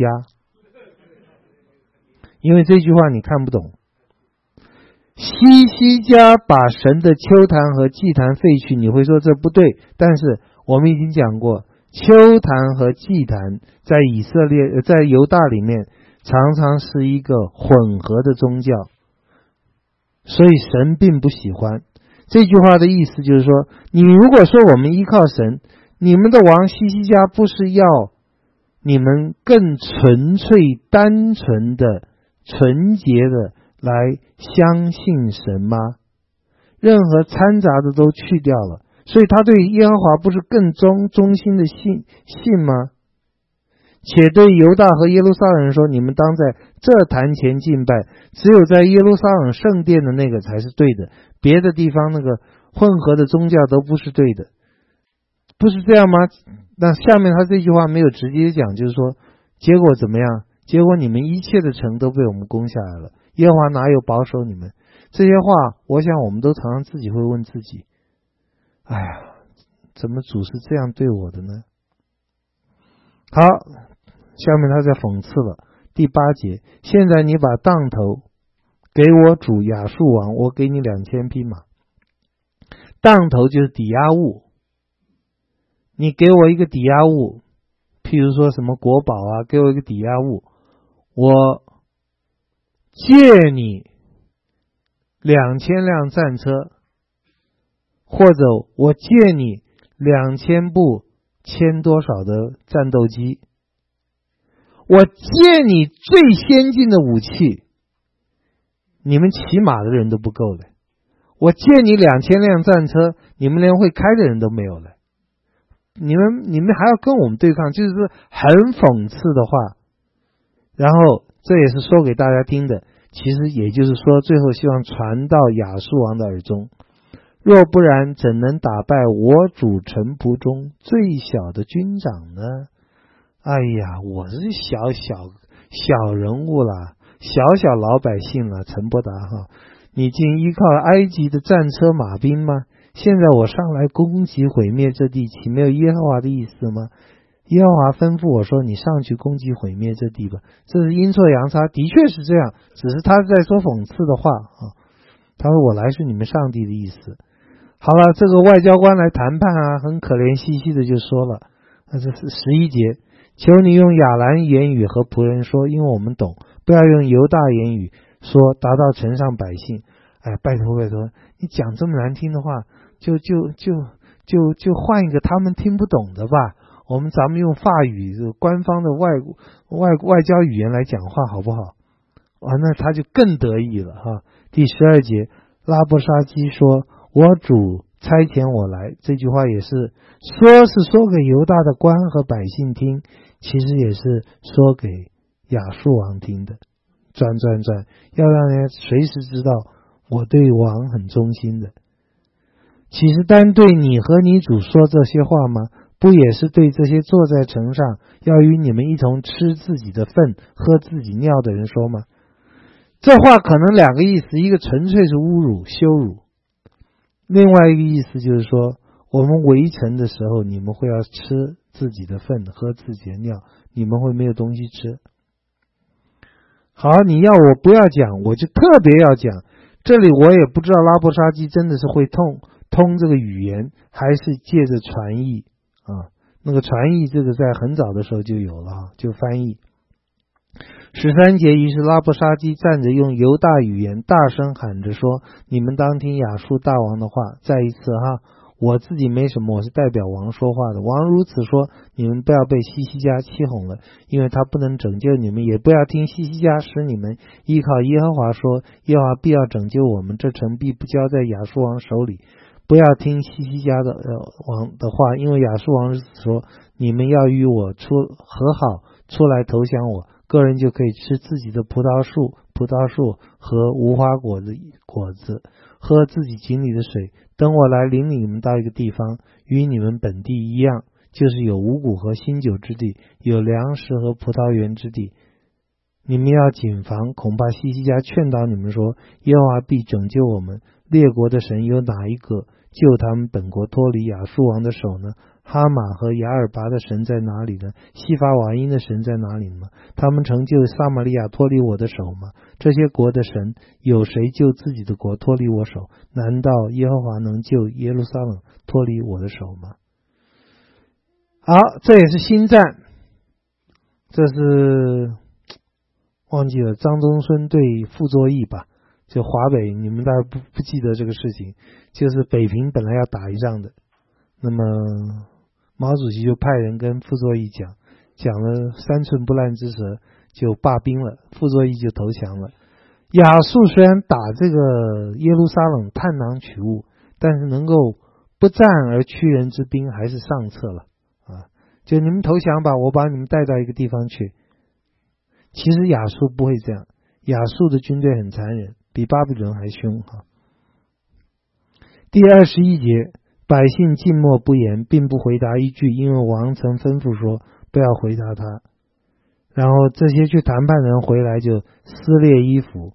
因为这句话你看不懂。西西家把神的丘坛和祭坛废去，你会说这不对，但是我们已经讲过，丘坛和祭坛在以色列在犹大里面常常是一个混合的宗教，所以神并不喜欢。这句话的意思就是说，你如果说我们依靠神，你们的王西西家不是要你们更纯粹单纯的纯洁的来相信神吗？任何掺杂的都去掉了，所以他对耶和华不是更忠忠心的信信吗？且对犹大和耶路撒冷人说，你们当在这坛前敬拜，只有在耶路撒冷圣殿的那个才是对的，别的地方那个混合的宗教都不是对的，不是这样吗？那下面他这句话没有直接讲，就是说结果怎么样？结果你们一切的城都被我们攻下来了，耶和华哪有保守你们？ 这些话我想我们都常常自己会问自己，哎呀，怎么主是这样对我的呢？好，下面他在讽刺了第八节，现在你把当头给我主亚述王，我给你两千匹马。当头就是抵押物，你给我一个抵押物，譬如说什么国宝啊，给我一个抵押物，我借你两千辆战车，或者我借你两千部千多少的战斗机，我借你最先进的武器，你们骑马的人都不够了，我借你两千辆战车，你们连会开的人都没有了，你们你们还要跟我们对抗，就是很讽刺的话。然后这也是说给大家听的，其实也就是说最后希望传到亚述王的耳中，若不然怎能打败我主臣仆中最小的军长呢？哎呀，我是小小小人物啦，小小老百姓啦，陈伯达哈，你竟依靠埃及的战车马兵吗？现在我上来攻击毁灭这地，岂没有耶和华的意思吗？耶和华吩咐我说，你上去攻击毁灭这地吧。这是阴错阳差，的确是这样，只是他在说讽刺的话啊。他说我来是你们上帝的意思。好了，这个外交官来谈判啊，很可怜兮兮的就说了，那这是十一节，求你用亚兰言语和仆人说，因为我们懂，不要用犹大言语说，达到城上百姓。哎，拜托拜托，你讲这么难听的话，就就就就就换一个他们听不懂的吧。我们咱们用法语，官方的外外外交语言来讲话好不好？啊，那他就更得意了哈。第十二节，拉伯沙基说，我主差遣我来，这句话也是说是说给犹大的官和百姓听，其实也是说给亚述王听的。转转转，要让人家随时知道我对王很忠心的。其实单对你和你主说这些话吗？不也是对这些坐在城上要与你们一同吃自己的粪喝自己尿的人说吗？这话可能两个意思，一个纯粹是侮辱羞辱，另外一个意思就是说，我们围城的时候你们会要吃自己的粪喝自己的尿，你们会没有东西吃。好，你要我不要讲，我就特别要讲。这里我也不知道拉伯沙基真的是会通通这个语言，还是借着传译啊，那个传译这个在很早的时候就有了啊，就翻译。十三节，于是拉伯沙基站着用犹大语言大声喊着说，你们当听亚述大王的话。再一次哈，我自己没什么，我是代表王说话的。王如此说，你们不要被西西家欺哄了，因为他不能拯救你们，也不要听西西家使你们依靠耶和华说，耶和华必要拯救我们，这城必不交在亚述王手里。不要听西西家的、呃、王的话，因为亚述王如此说，你们要与我出和好，出来投降我，个人就可以吃自己的葡萄树、葡萄树和无花果子果子，喝自己井里的水。等我来领你们到一个地方，与你们本地一样，就是有五谷和新酒之地，有粮食和葡萄园之地。你们要谨防，恐怕西西家劝导你们说，耶和华必拯救我们。列国的神有哪一个救他们本国脱离亚述王的手呢？哈马和亚尔拔的神在哪里呢？西法瓦因的神在哪里呢？他们曾救撒玛利亚脱离我的手吗？这些国的神有谁救自己的国脱离我手？难道耶和华能救耶路撒冷脱离我的手吗？好，这也是新战，这是忘记了张宗孙对傅作义吧，就华北，你们大家不不记得这个事情，就是北平本来要打一仗的，那么毛主席就派人跟傅作义讲，讲了三寸不烂之舌，就罢兵了，傅作义就投降了。亚述虽然打这个耶路撒冷探囊取物，但是能够不战而屈人之兵还是上策了啊！就你们投降吧，我把你们带到一个地方去。其实亚述不会这样，亚述的军队很残忍，比巴比伦还凶哈。第二十一节，百姓静默不言，并不回答一句，因为王曾吩咐说不要回答他。然后这些去谈判的人回来就撕裂衣服，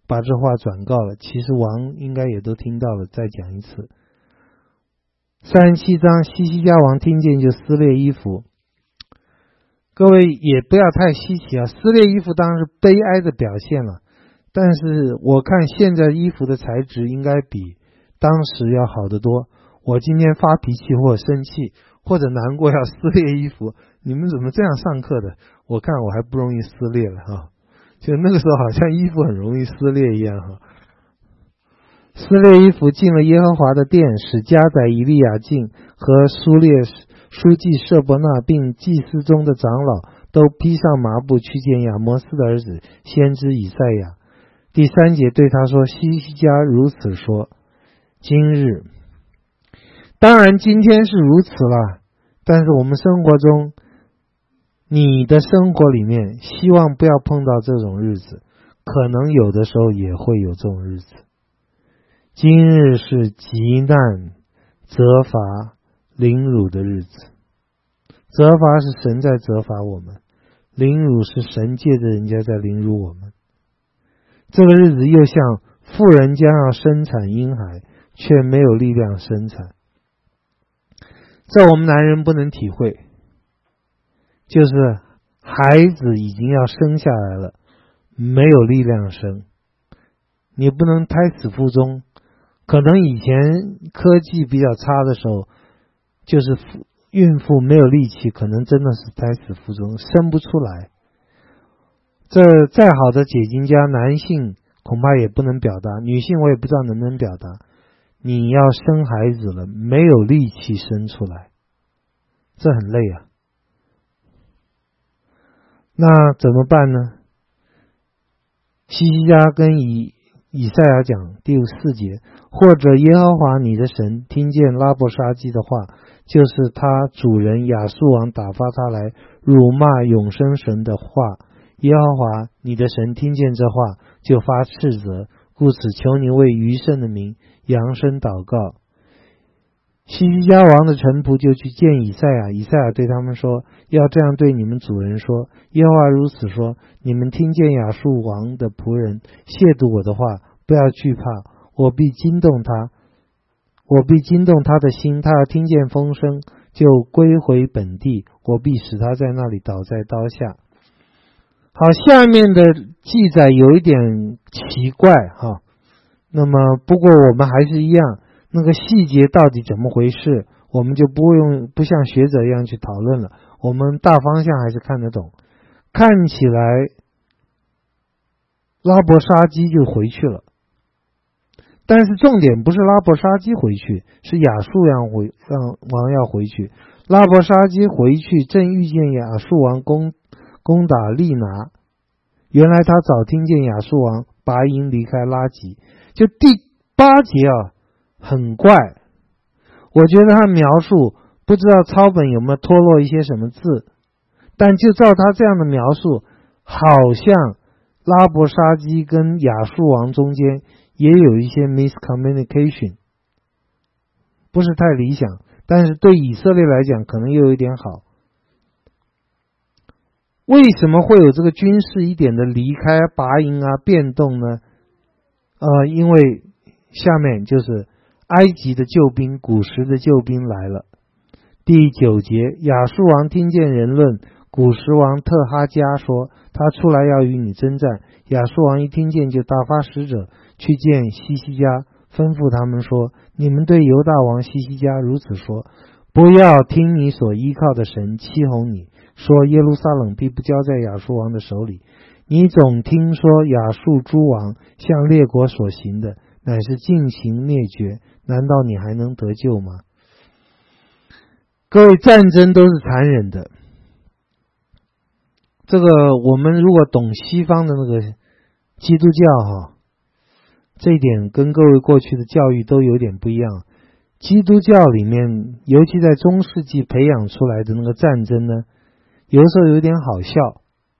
把这话转告了。其实王应该也都听到了，再讲一次。三十七章，西西家王听见就撕裂衣服。各位也不要太稀奇啊，撕裂衣服当然是悲哀的表现了，但是我看现在衣服的材质应该比当时要好得多。我今天发脾气或者生气或者难过要撕裂衣服，你们怎么这样上课的？我看我还不容易撕裂了哈，就那个时候好像衣服很容易撕裂一样哈。撕裂衣服进了耶和华的殿，使家宰以利亚敬和苏列书记舍伯纳并祭司中的长老都披上麻布去见亚摩斯的儿子先知以赛亚。第三节对他说，西西家如此说，今日，当然今天是如此了，但是我们生活中，你的生活里面希望不要碰到这种日子，可能有的时候也会有这种日子。今日是极难、责罚、凌辱的日子。责罚是神在责罚我们，凌辱是神借着人家在凌辱我们。这个日子又像妇人将要生产婴孩，却没有力量生产。这我们男人不能体会，就是孩子已经要生下来了，没有力量生。你不能胎死腹中，可能以前科技比较差的时候，就是孕妇没有力气，可能真的是胎死腹中，生不出来。这再好的解经家，男性恐怕也不能表达，女性我也不知道能不能表达。你要生孩子了，没有力气生出来，这很累啊。那怎么办呢？西西家跟以以赛亚讲第四节，或者耶和华你的神听见拉伯沙基的话，就是他主人亚述王打发他来辱骂永生神的话，耶和华你的神听见这话，就发斥责，故此求你为余剩的民扬声祷告。西西家王的臣仆就去见以赛亚，以赛亚对他们说，要这样对你们主人说，耶和华如此说，你们听见亚述王的仆人亵渎我的话，不要惧怕，我必惊动他，我必惊动他的心，他要听见风声就归回本地，我必使他在那里倒在刀下。好，下面的记载有一点奇怪哈，那么不过我们还是一样，那个细节到底怎么回事，我们就不用不像学者一样去讨论了，我们大方向还是看得懂。看起来拉伯沙基就回去了，但是重点不是拉伯沙基回去，是亚述王回王要回去。拉伯沙基回去正遇见亚述王攻攻打利拿，原来他早听见亚述王拔营离开拉吉。就第八节啊，很怪，我觉得他描述不知道抄本有没有脱落一些什么字，但就照他这样的描述，好像拉伯沙基跟亚述王中间也有一些 miscommunication， 不是太理想，但是对以色列来讲可能又有一点好。为什么会有这个军事一点的离开、拔营啊、变动呢？呃，因为下面就是埃及的救兵、古时的救兵来了。第九节，亚述王听见人论，古时王特哈加说，他出来要与你征战。亚述王一听见，就大发使者去见西西家，吩咐他们说，你们对犹大王西西家如此说，不要听你所依靠的神欺哄你，说耶路撒冷必不交在亚述王的手里。你总听说亚述诸王向列国所行的，乃是尽行灭绝，难道你还能得救吗？各位，战争都是残忍的。这个我们如果懂西方的那个基督教哈，这一点跟各位过去的教育都有点不一样。基督教里面，尤其在中世纪培养出来的那个战争呢，有的时候有点好笑。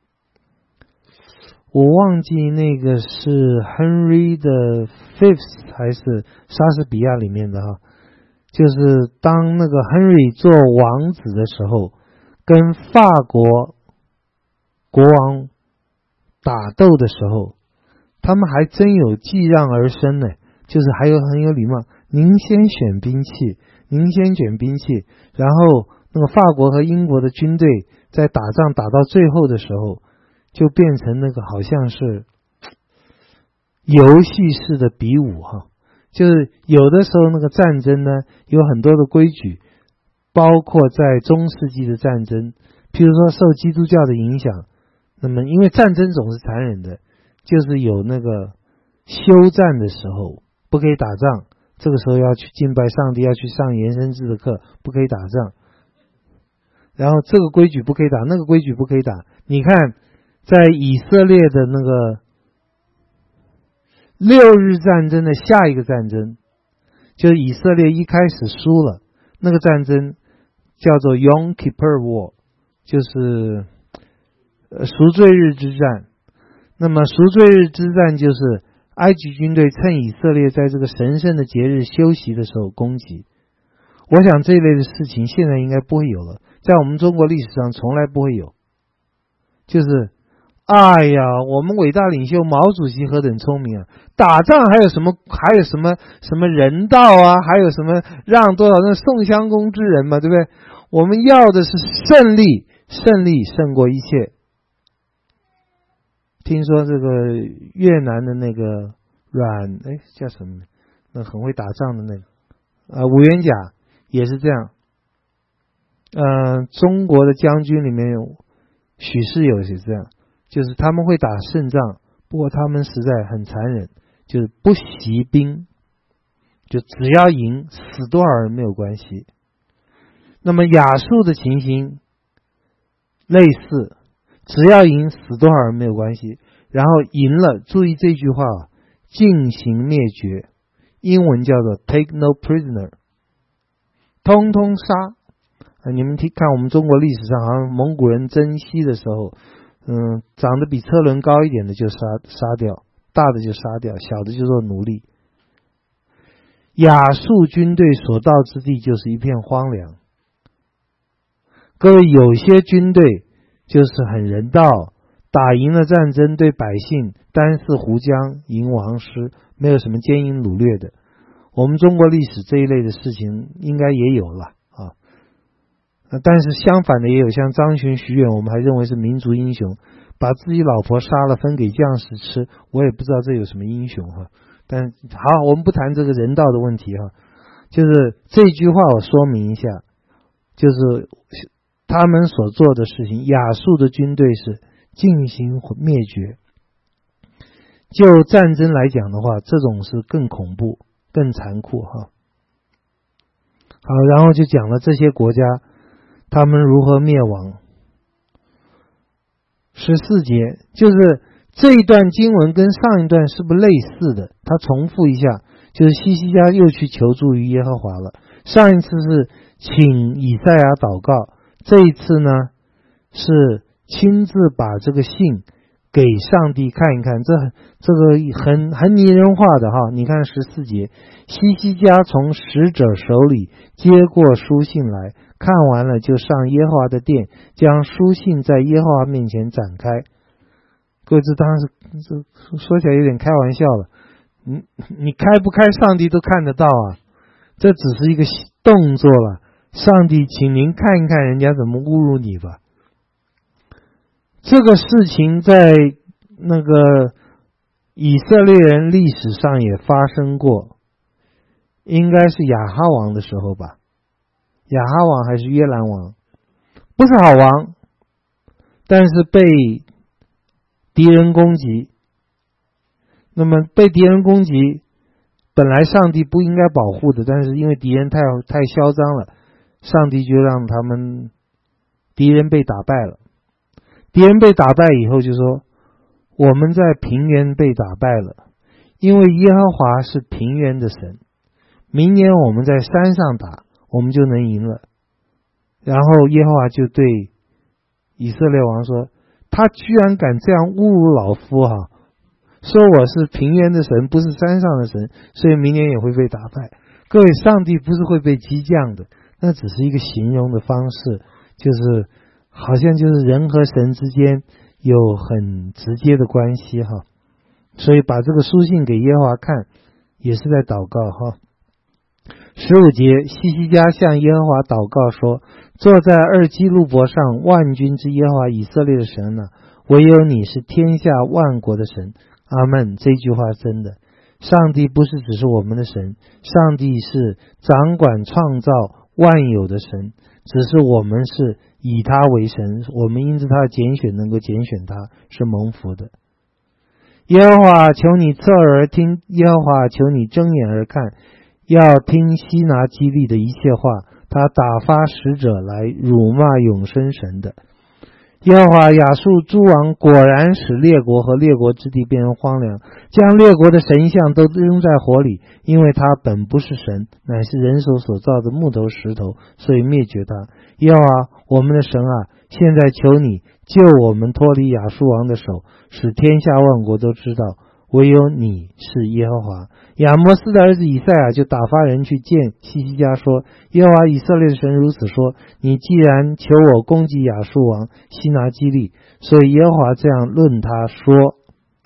我忘记那个是 Henry the Fifth 还是莎士比亚里面的哈，就是当那个 Henry 做王子的时候，跟法国国王打斗的时候， 他们还真有继让而生呢，就是还有很有礼貌。您先选兵器，您先选兵器，然后那个法国和英国的军队在打仗打到最后的时候，就变成那个好像是游戏式的比武哈，就是有的时候那个战争呢有很多的规矩，包括在中世纪的战争，譬如说受基督教的影响，那么因为战争总是残忍的，就是有那个休战的时候不可以打仗，这个时候要去敬拜上帝，要去上延伸制的课，不可以打仗。然后这个规矩不可以打，那个规矩不可以打。你看在以色列的那个六日战争的下一个战争，就是以色列一开始输了，那个战争叫做 Yom Kippur War， 就是呃赎罪日之战。那么赎罪日之战就是埃及军队趁以色列在这个神圣的节日休息的时候攻击。我想这一类的事情现在应该不会有了，在我们中国历史上从来不会有。就是哎呀，我们伟大领袖毛主席何等聪明啊！打仗还有什么还有什么什么人道啊，还有什么让多少那宋襄公之人嘛，对不对？我们要的是胜利，胜利胜过一切。听说这个越南的那个阮哎叫什么？那很会打仗的那个啊、呃、吴元甲也是这样。呃，中国的将军里面有许世友也是这样，就是他们会打胜仗，不过他们实在很残忍，就是不惜兵，就只要赢，死多少人没有关系。那么亚述的情形类似，只要赢，死多少人没有关系。然后赢了，注意这句话，进行灭绝，英文叫做 take no prisoner， 通通杀。啊、你们看我们中国历史上，好像蒙古人征西的时候，嗯，长得比车轮高一点的就杀杀掉，大的就杀掉，小的就做奴隶。亚述军队所到之地就是一片荒凉。各位，有些军队就是很人道，打赢了战争，对百姓单似胡浆，迎王师，没有什么奸淫掳掠的。我们中国历史这一类的事情应该也有了啊。但是相反的也有，像张巡、徐远，我们还认为是民族英雄，把自己老婆杀了分给将士吃，我也不知道这有什么英雄哈。但好，我们不谈这个人道的问题哈，就是这句话我说明一下，就是他们所做的事情，亚述的军队是进行灭绝。就战争来讲的话，这种是更恐怖、更残酷哈。好，然后就讲了这些国家他们如何灭亡。十四节就是这一段经文跟上一段是不是类似的？他重复一下，就是希西家又去求助于耶和华了。上一次是请以赛亚祷告，这一次呢是亲自把这个信给上帝看一看，这这个很很拟人化的哈。你看十四节，希西家从使者手里接过书信来，看完了就上耶和华的殿，将书信在耶和华面前展开。各位，这当然是这说起来有点开玩笑了，你你开不开上帝都看得到啊，这只是一个动作了。上帝请您看一看人家怎么侮辱你吧。这个事情在那个以色列人历史上也发生过，应该是亚哈王的时候吧。亚哈王还是约兰王，不是好王，但是被敌人攻击。那么被敌人攻击，本来上帝不应该保护的，但是因为敌人太太嚣张了，上帝就让他们敌人被打败了。敌人被打败以后就说，我们在平原被打败了，因为耶和华是平原的神，明年我们在山上打，我们就能赢了。然后耶和华就对以色列王说，他居然敢这样侮辱老夫哈，说我是平原的神，不是山上的神，所以明年也会被打败。各位，上帝不是会被激将的，那只是一个形容的方式，就是好像就是人和神之间有很直接的关系哈。 所以把这个书信给耶和华看，也是在祷告哈。十五节，西西家向耶和华祷告说：坐在二基路伯上万军之耶和华以色列的神啊，唯有你是天下万国的神。阿们。这句话真的，上帝不是只是我们的神，上帝是掌管创造万有的神，只是我们是以他为神，我们因着他的拣选能够拣选他，是蒙福的。耶和华，求你侧耳而听，耶和华，求你睁眼而看，要听西拿基利的一切话，他打发使者来辱骂永生神的。耶和华，亚述诸王果然使列国和列国之地变成荒凉，将列国的神像都扔在火里，因为他本不是神，乃是人手所造的木头石头，所以灭绝他。耶和华我们的神啊，现在求你救我们脱离亚述王的手，使天下万国都知道唯有你是耶和华。亚摩斯的儿子以赛亚就打发人去见西西家说：耶和华以色列的神如此说，你既然求我攻击亚述王西拿基利，所以耶和华这样论他说。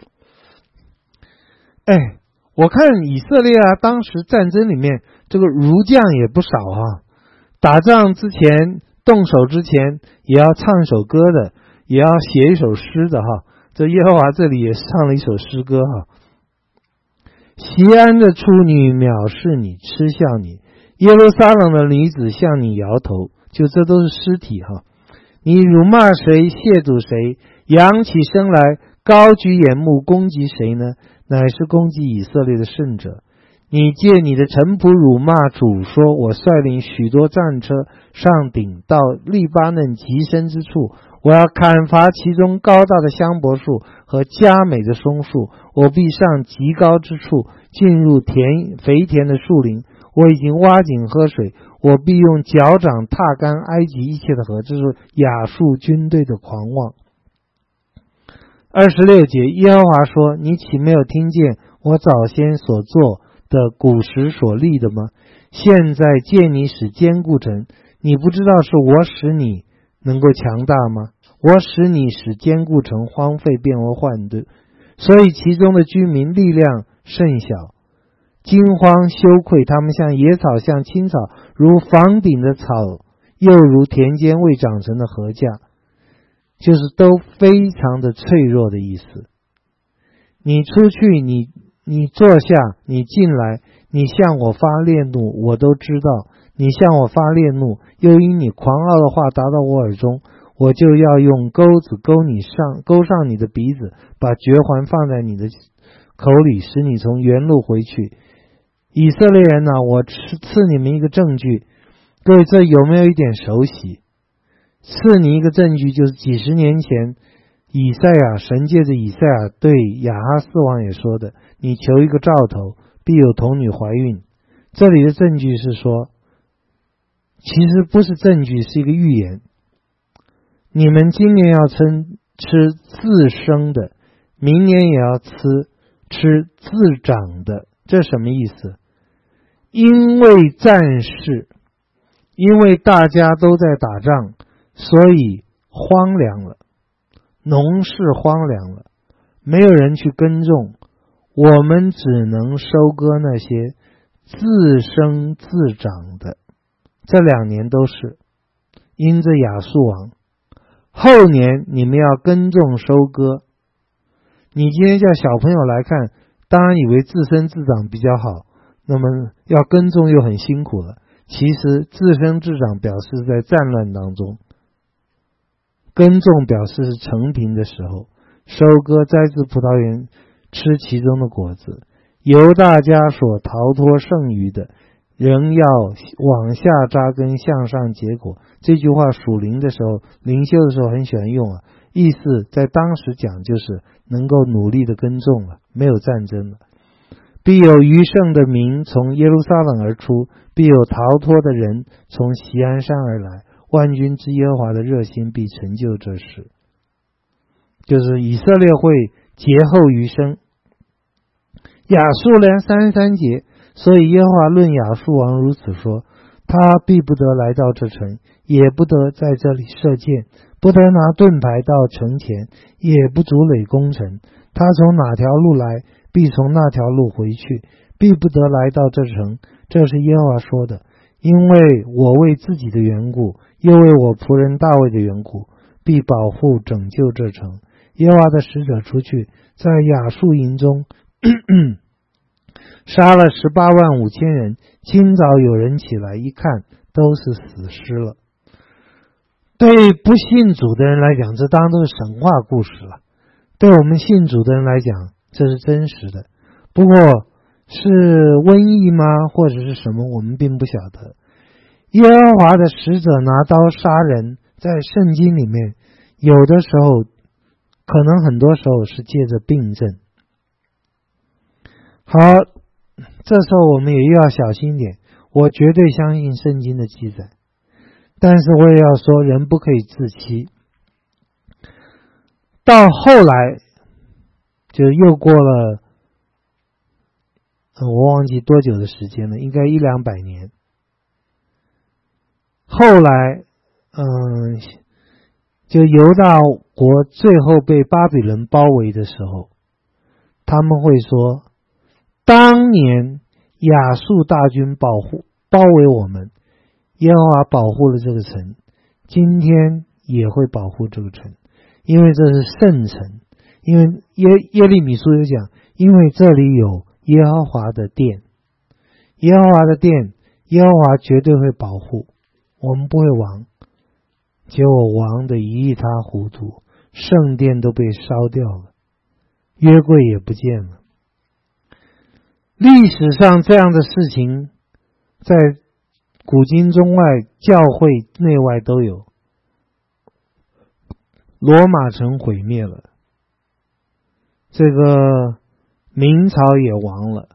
哎，我看以色列啊，当时战争里面这个儒将也不少啊，打仗之前动手之前也要唱首歌的，也要写一首诗的哈。这耶和华这里也唱了一首诗歌哈。锡安的处女藐视你，嗤笑你，耶路撒冷的女子向你摇头，就这都是尸体哈。你辱骂谁，亵渎谁，扬起声来，高举眼目，攻击谁呢？乃是攻击以色列的圣者。你借你的臣仆辱骂主，说我率领许多战车上顶到利巴嫩极深之处，我要砍伐其中高大的香柏树和佳美的松树，我必上极高之处，进入田肥田的树林，我已经挖井喝水，我必用脚掌踏干埃及一切的河。这是亚述军队的狂妄。二十六节，耶和华说：你岂没有听见我早先所做的古时所立的吗？现在借你使坚固城，你不知道是我使你能够强大吗？我使你使坚固城荒废变为患堆，所以其中的居民力量甚小，惊慌羞愧，他们像野草，像青草，如房顶的草，又如田间未长成的禾稼，就是都非常的脆弱的意思。你出去，你你坐下，你进来，你向我发烈怒，我都知道。你向我发烈怒，又因你狂傲的话达到我耳中，我就要用钩子勾你上，勾上你的鼻子，把绝环放在你的口里，使你从原路回去。以色列人啊，我赐你们一个证据，各位这有没有一点熟悉？赐你一个证据，就是几十年前以赛亚，神借着以赛亚对亚哈斯王也说的，你求一个兆头，必有童女怀孕。这里的证据是说，其实不是证据，是一个预言。你们今年要吃吃自生的，明年也要吃吃自长的，这什么意思？因为战事，因为大家都在打仗，所以荒凉了，农事荒凉了，没有人去耕种，我们只能收割那些自生自长的。这两年都是因着亚述王，后年你们要耕种收割。你今天叫小朋友来看，当然以为自生自长比较好，那么要耕种又很辛苦了。其实自生自长表示在战乱当中，耕种表示是成平的时候，收割摘自葡萄园，吃其中的果子。犹大家所逃脱剩余的，仍要往下扎根，向上结果。这句话属灵的时候，灵修的时候很喜欢用啊，意思在当时讲就是能够努力的耕种了，没有战争了。必有余剩的民从耶路撒冷而出，必有逃脱的人从锡安山而来，万军之耶和华的热心必成就这事。就是以色列会劫后余生。亚述连三十三节，所以耶和华论亚述王如此说，他必不得来到这城，也不得在这里射箭，不得拿盾牌到城前，也不筑垒攻城。 他从哪条路来，必从那条路回去，必不得来到这城。这是耶和华说的。因为我为自己的缘故，又为我仆人大卫的缘故，必保护拯救这城。耶和华的使者出去，在亚述营中杀了十八万五千人。今早有人起来一看，都是死尸了。对不信主的人来讲，这当然都是神话故事了。对我们信主的人来讲，这是真实的。不过是瘟疫吗，或者是什么，我们并不晓得。耶和华的使者拿刀杀人，在圣经里面有的时候，可能很多时候是借着病症。好，这时候我们也要小心一点。我绝对相信圣经的记载，但是我也要说，人不可以自欺。到后来就又过了我忘记多久的时间了，应该一两百年。后来嗯，就犹大国最后被巴比伦包围的时候，他们会说，当年亚述大军保护包围我们，耶和华保护了这个城，今天也会保护这个城，因为这是圣城。因为耶耶利米书有讲，因为这里有耶和华的殿，耶和华的殿，耶和华绝对会保护，我们不会亡。结果亡的一塌糊涂，圣殿都被烧掉了，约柜也不见了。历史上这样的事情在古今中外教会内外都有。罗马城毁灭了，这个明朝也亡了，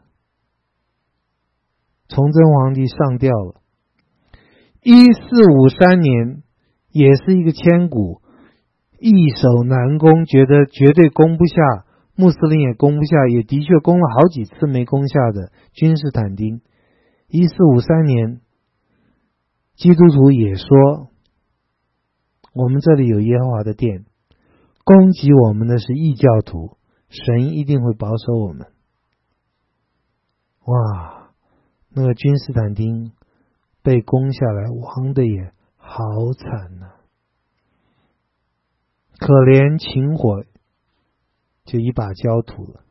崇祯皇帝上吊了。一四五三年也是一个千古，易守难攻，觉得绝对攻不下，穆斯林也攻不下，也的确攻了好几次没攻下的君士坦丁。一四五三年基督徒也说，我们这里有耶和华的殿，攻击我们的是异教徒，神一定会保守我们。哇，那个君士坦丁被攻下来，亡的也好惨啊，可怜秦火就一把焦土了。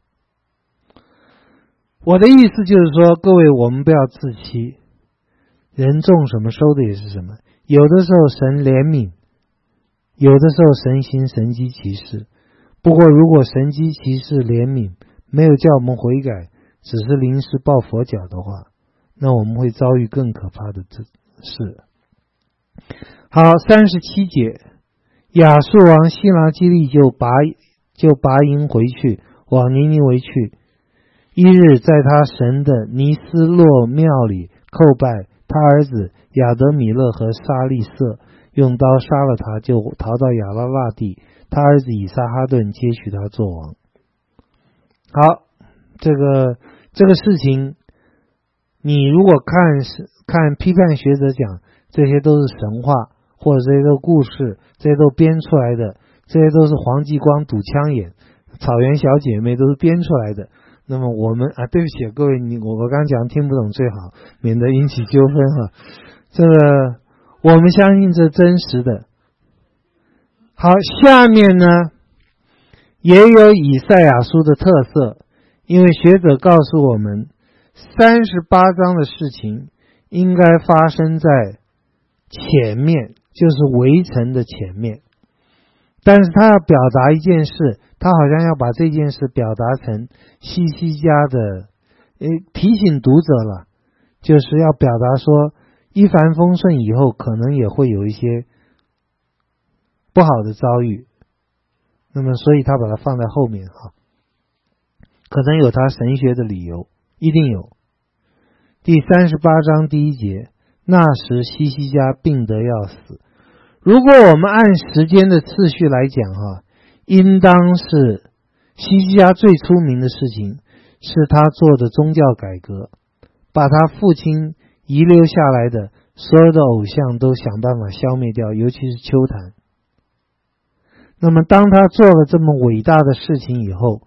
我的意思就是说，各位，我们不要自欺，人种什么收的也是什么。有的时候神怜悯，有的时候神行神迹奇事。不过如果神迹奇事怜悯没有叫我们悔改，只是临时抱佛脚的话，那我们会遭遇更可怕的事。好，三十七节，亚述王希拿基利就拔就拔营回去，往尼尼微去。一日在他神的尼斯洛庙里叩拜，他儿子亚德米勒和沙利色用刀杀了他，就逃到亚拉腊地。他儿子以撒哈顿接续他做王。好，这个这个事情，你如果看看批判学者讲，这些都是神话，或者这些都故事，这些都编出来的，这些都是黄继光堵枪眼，草原小姐妹都是编出来的。那么我们啊，对不起各位，你我我刚讲听不懂最好，免得引起纠纷哈。这个我们相信这真实的。好，下面呢也有以赛亚书的特色，因为学者告诉我们，三十八章的事情应该发生在前面，就是围城的前面。但是他要表达一件事，他好像要把这件事表达成西西家的诶提醒读者了，就是要表达说一帆风顺以后可能也会有一些不好的遭遇。那么所以他把它放在后面啊，可能有他神学的理由，一定有。第三十八章第一节，那时西西家病得要死。如果我们按时间的次序来讲哈，应当是西西家最出名的事情是他做的宗教改革，把他父亲遗留下来的所有的偶像都想办法消灭掉，尤其是丘坛。那么当他做了这么伟大的事情以后，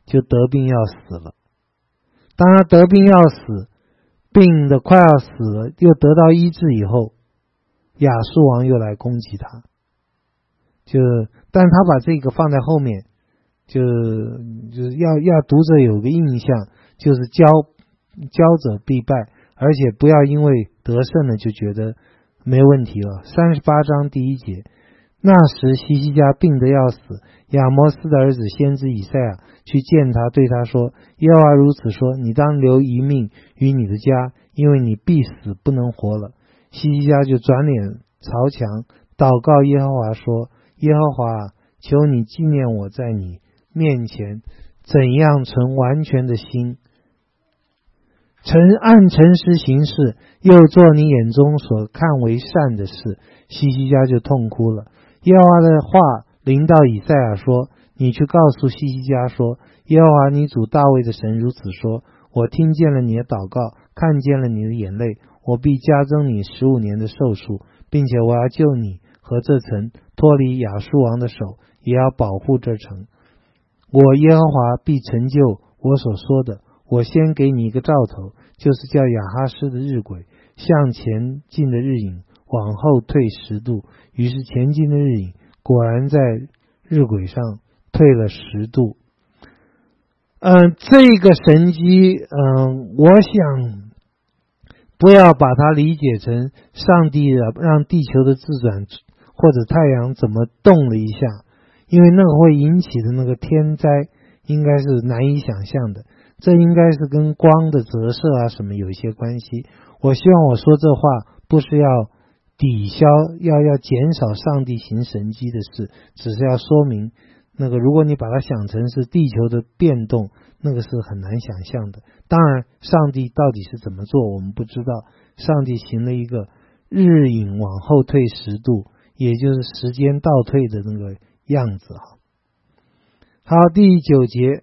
就得病要死了。当他得病要死，病的快要死了，又得到医治以后，亚述王又来攻击他，就但他把这个放在后面，就就是要要读者有个印象，就是骄骄者必败，而且不要因为得胜了就觉得没问题了。三十八章第一节，那时西西家病得要死，亚摩斯的儿子先知以赛亚去见他，对他说，耶和华如此说，你当留一命于你的家，因为你必死不能活了。西西家就转脸朝墙祷告耶和华说，耶和华，求你纪念我在你面前怎样存完全的心，诚按诚实行事，又做你眼中所看为善的事。西西家就痛哭了。耶和华的话临到以赛亚说，你去告诉西西家说，耶和华你主大卫的神如此说，我听见了你的祷告，看见了你的眼泪，我必加增你十五年的寿数，并且我要救你和这城脱离亚述王的手，也要保护这城。我耶和华必成就我所说的。我先给你一个兆头，就是叫亚哈斯的日晷向前进的日影往后退十度。于是前进的日影果然在日晷上退了十度。嗯，这个神迹，嗯，我想不要把它理解成上帝让地球的自转或者太阳怎么动了一下，因为那个会引起的那个天灾应该是难以想象的。这应该是跟光的折射啊什么有一些关系。我希望我说这话不是要抵消要要减少上帝行神迹的事，只是要说明那个如果你把它想成是地球的变动，那个是很难想象的。当然上帝到底是怎么做我们不知道，上帝行了一个日影往后退十度，也就是时间倒退的那个样子。好，第九节，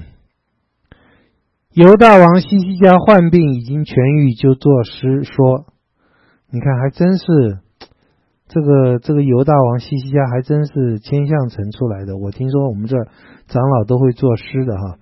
犹大王西西家患病已经痊愈，就作诗说，你看还真是这个这个犹大王西西家还真是千象城出来的。我听说我们这长老都会作诗的哈。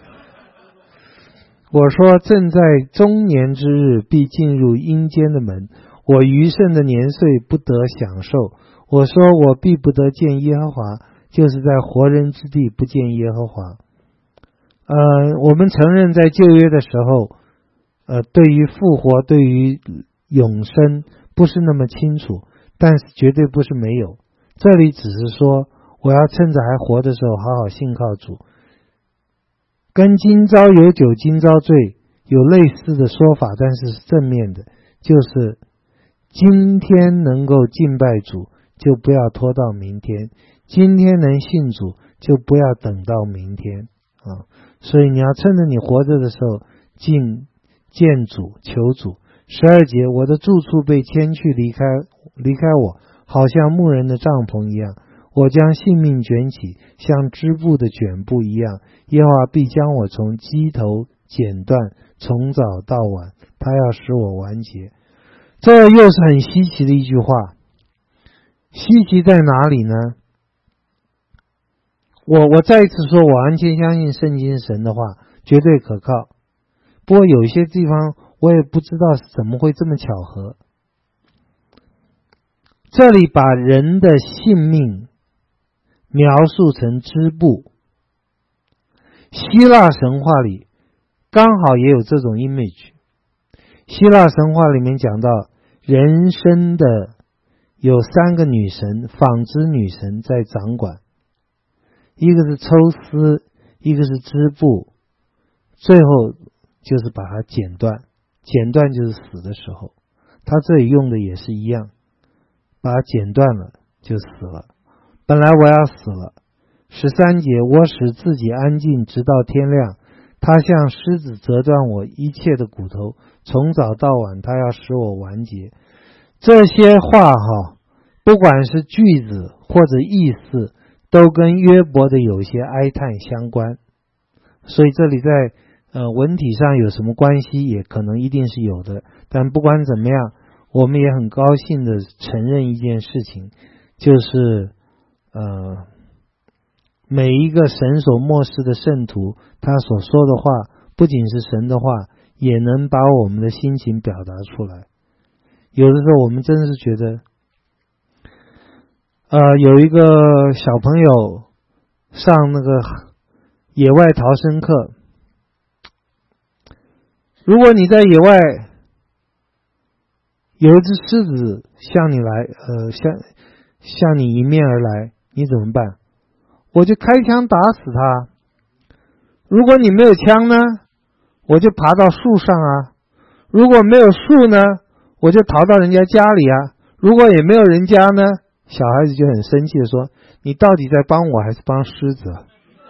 我说正在中年之日必进入阴间的门，我余剩的年岁不得享受。我说我必不得见耶和华，就是在活人之地不见耶和华。呃，我们承认在旧约的时候，呃，对于复活，对于永生不是那么清楚，但是绝对不是没有。这里只是说，我要趁着还活的时候好好信靠主。跟今朝有酒今朝醉有类似的说法，但是是正面的，就是今天能够敬拜主，就不要拖到明天；今天能信主，就不要等到明天啊。所以你要趁着你活着的时候敬见主求主。十二节，我的住处被迁去离开离开我，好像牧人的帐篷一样，我将性命卷起，像织布的卷布一样，耶和华必将我从机头剪断，从早到晚，他要使我完结。这又是很稀奇的一句话。稀奇在哪里呢？我我再一次说，我完全相信圣经神的话绝对可靠。不过有一些地方我也不知道怎么会这么巧合。这里把人的性命描述成织布，希腊神话里刚好也有这种 image。 希腊神话里面讲到人生的有三个女神，纺织女神在掌管，一个是抽丝，一个是织布，最后就是把它剪断，剪断就是死的时候。他这里用的也是一样，把它剪断了就死了。本来我要死了。十三节，我使自己安静直到天亮，他像狮子折断我一切的骨头，从早到晚他要使我完结。这些话哈，不管是句子或者意思，都跟约伯的有些哀叹相关。所以这里在呃文体上有什么关系，也可能一定是有的。但不管怎么样，我们也很高兴的承认一件事情，就是呃每一个神所漠视的圣徒，他所说的话不仅是神的话，也能把我们的心情表达出来。有的时候我们真的是觉得呃，有一个小朋友上那个野外逃生课，如果你在野外有一只狮子向你来呃向向你迎面而来，你怎么办？我就开枪打死他。如果你没有枪呢，我就爬到树上啊。如果没有树呢，我就逃到人家家里啊。如果也没有人家呢，小孩子就很生气的说，你到底在帮我还是帮狮子啊？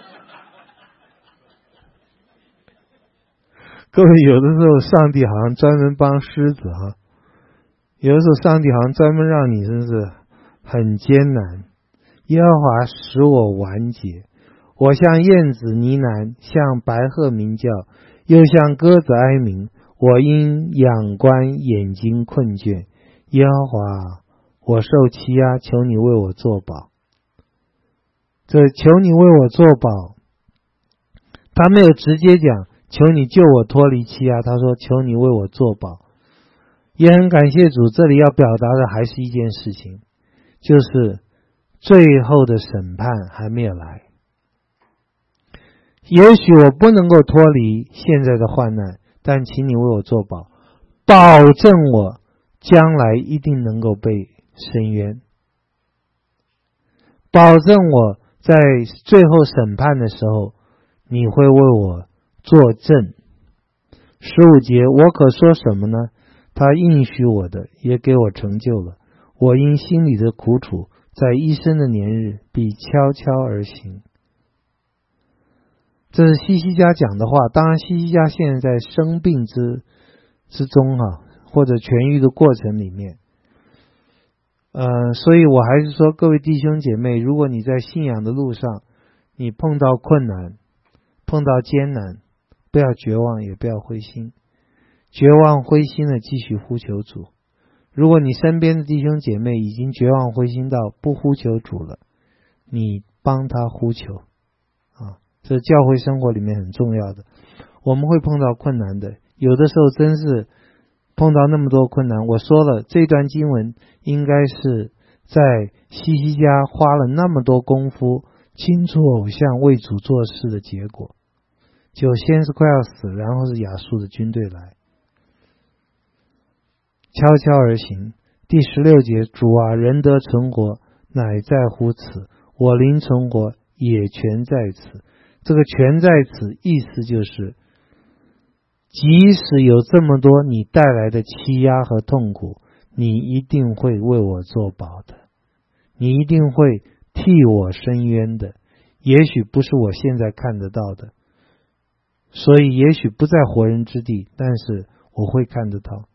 各位，有的时候上帝好像专门帮狮子啊，有的时候上帝好像专门让你真是很艰难。耶和华使我完结，我像燕子呢喃，像白鹤鸣叫，又像鸽子哀鸣。我因仰观眼睛困倦，耶和华，我受欺压，求你为我作保。这求你为我作保，他没有直接讲求你救我脱离欺压，他说求你为我作保。也很感谢主，这里要表达的还是一件事情，就是最后的审判还没有来。也许我不能够脱离现在的患难，但请你为我作保，保证我将来一定能够被伸冤，保证我在最后审判的时候你会为我作证。十五节，我可说什么呢？他应许我的也给我成就了，我因心里的苦楚，在一生的年日必悄悄而行。这是西西家讲的话。当然西西家现在在生病之之中啊，或者痊愈的过程里面，呃，所以我还是说，各位弟兄姐妹，如果你在信仰的路上你碰到困难，碰到艰难，不要绝望，也不要灰心。绝望灰心的继续呼求主。如果你身边的弟兄姐妹已经绝望灰心到不呼求主了，你帮他呼求啊，这教会生活里面很重要的。我们会碰到困难的，有的时候真是碰到那么多困难。我说了，这段经文应该是在西西家花了那么多功夫清除偶像为主做事的结果。就先是快要死，然后是亚述的军队来，悄悄而行。第十六节，主啊，人得存活乃在乎此，我灵存活也全在此。这个全在此意思就是，即使有这么多你带来的欺压和痛苦，你一定会为我作保的，你一定会替我伸冤的。也许不是我现在看得到的，所以也许不在活人之地，但是我会看得到。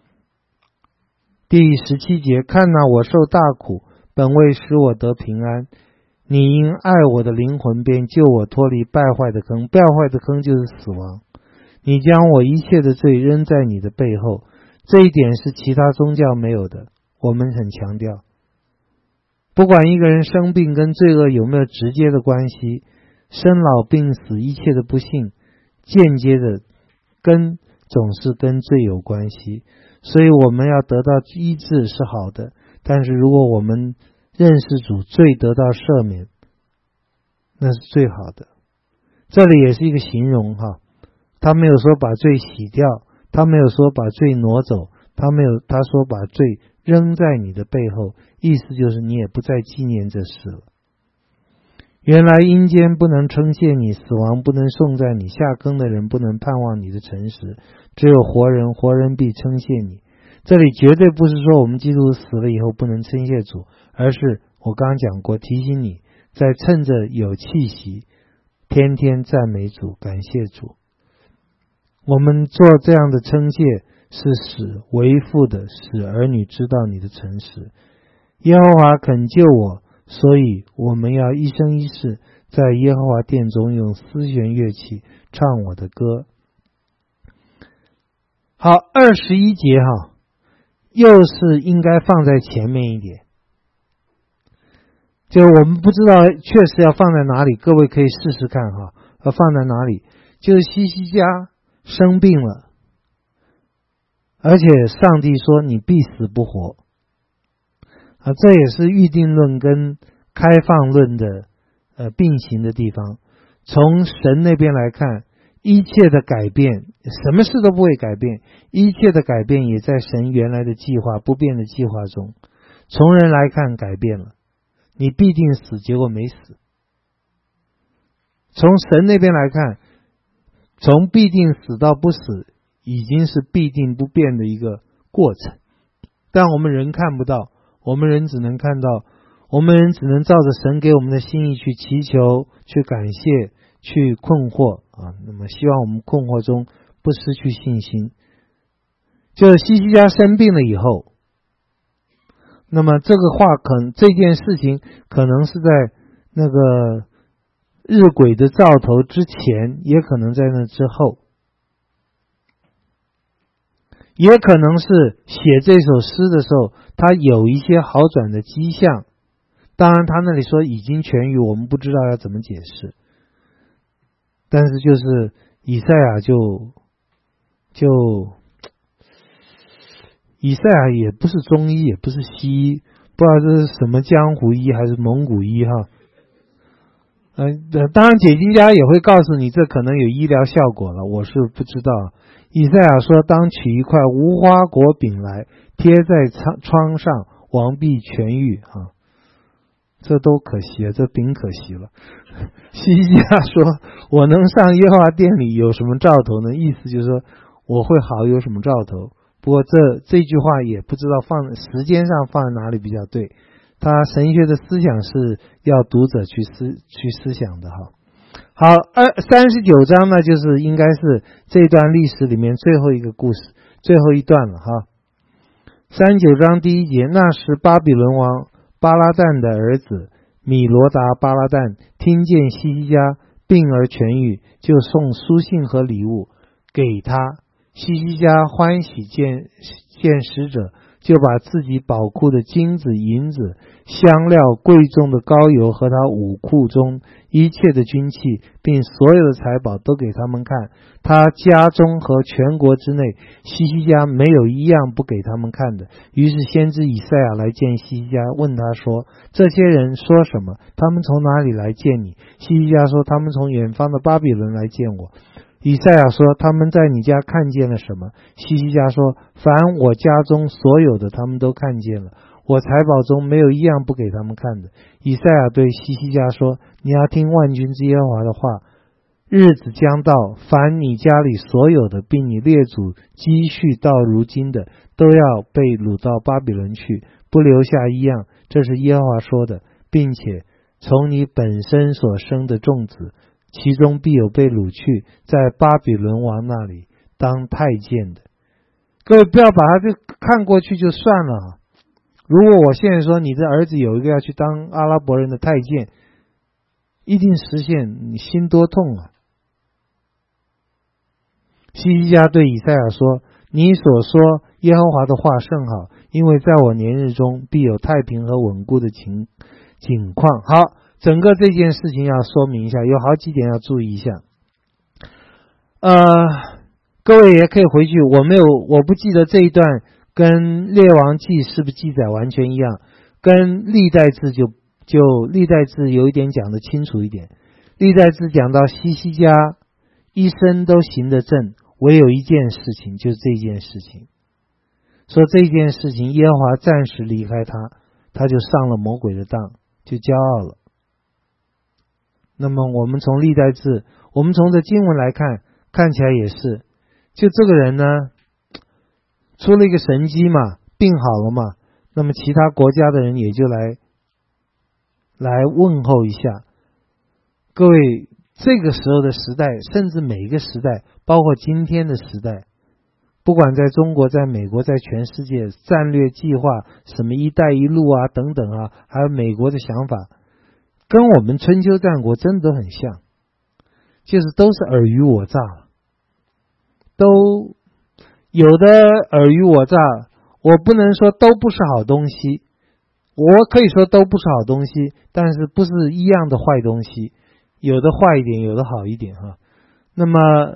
第十七节，看哪，我受大苦，本为使我得平安。你因爱我的灵魂，便救我脱离败坏的坑。败坏的坑就是死亡。你将我一切的罪扔在你的背后，这一点是其他宗教没有的。我们很强调，不管一个人生病跟罪恶有没有直接的关系，生老病死一切的不幸间接的跟总是跟罪有关系。所以我们要得到医治是好的，但是如果我们认识主，罪得到赦免，那是最好的。这里也是一个形容哈，他没有说把罪洗掉，他没有说把罪挪走，他没有他说把罪扔在你的背后，意思就是你也不再纪念这事了。原来阴间不能称谢你，死亡不能颂赞你，下坑的人不能盼望你的诚实，只有活人，活人必称谢你。这里绝对不是说我们基督死了以后不能称谢主，而是我刚刚讲过，提醒你在趁着有气息天天赞美主，感谢主。我们做这样的称谢是使为父的使儿女知道你的诚实。耶和华肯救我，所以我们要一生一世在耶和华殿中用丝弦乐器唱我的歌。好，二十一节哈，又是应该放在前面一点。 就我们不知道确实要放在哪里，各位可以试试看哈，要放在哪里。就是西西家生病了，而且上帝说你必死不活啊，这也是预定论跟开放论的呃并行的地方。从神那边来看，一切的改变，什么事都不会改变，一切的改变也在神原来的计划不变的计划中。从人来看改变了，你必定死，结果没死。从神那边来看，从必定死到不死已经是必定不变的一个过程，但我们人看不到，我们人只能看到，我们人只能照着神给我们的心意去祈求，去感谢，去困惑啊。那么希望我们困惑中不失去信心。就是西西家生病了以后，那么这个话可能这件事情可能是在那个日晷的兆头之前，也可能在那之后，也可能是写这首诗的时候他有一些好转的迹象。当然他那里说已经痊愈，我们不知道要怎么解释，但是就是以赛亚就就以赛亚也不是中医也不是西医，不知道这是什么江湖医还是蒙古医哈。呃，当然解经家也会告诉你这可能有医疗效果了，我是不知道。以赛亚说，当取一块无花果饼来贴在窗上，王必痊愈啊。这都可惜啊，这饼可惜了。西西家说，我能上耶和华殿里有什么兆头呢？意思就是说我会好有什么兆头。不过这这句话也不知道放时间上放在哪里比较对。他神学的思想是要读者去思去思想的哈。好，二三十九章呢，就是应该是这段历史里面最后一个故事，最后一段了哈。三十九章第一节，那时巴比伦王巴拉旦的儿子米罗达巴拉旦听见西西家病而痊愈，就送书信和礼物给他。西西家欢喜见见使者，就把自己宝库的金子、银子、香料、贵重的膏油和他武库中一切的军器，并所有的财宝都给他们看。他家中和全国之内，西西家没有一样不给他们看的。于是先知以赛亚来见西西家，问他说：这些人说什么？他们从哪里来见你？西西家说：他们从远方的巴比伦来见我。以赛亚说：他们在你家看见了什么？西西家说：凡我家中所有的他们都看见了，我财宝中没有一样不给他们看的。以赛亚对西西家说：你要听万军之耶和华的话，日子将到，凡你家里所有的，并你列祖积蓄到如今的，都要被掳到巴比伦去，不留下一样。这是耶和华说的，并且从你本身所生的众子，其中必有被掳去，在巴比伦王那里当太监的。各位不要把它就看过去就算了。如果我现在说你的儿子有一个要去当阿拉伯人的太监，一定实现，你心多痛啊。西西家对以赛亚说：你所说耶和华的话甚好，因为在我年日中必有太平和稳固的情景况。好，整个这件事情要说明一下，有好几点要注意一下。呃，各位也可以回去，我没有，我不记得这一段跟列王记是不是记载完全一样，跟历代志就就历代志有一点讲得清楚一点。历代志讲到西西家一生都行得正，唯有一件事情，就是这件事情，说这件事情耶和华暂时离开他，他就上了魔鬼的当，就骄傲了。那么我们从历代志，我们从这经文来看，看起来也是，就这个人呢出了一个神迹嘛，病好了嘛，那么其他国家的人也就来来问候一下。各位，这个时候的时代，甚至每一个时代，包括今天的时代，不管在中国、在美国、在全世界，战略计划什么一带一路啊等等啊，还有美国的想法，跟我们春秋战国真的很像，就是都是尔虞我诈，都有的尔虞我诈，我不能说都不是好东西， 我可以说都不是好东西，但是不是一样的坏东西，有的坏一点，有的好一点哈。那么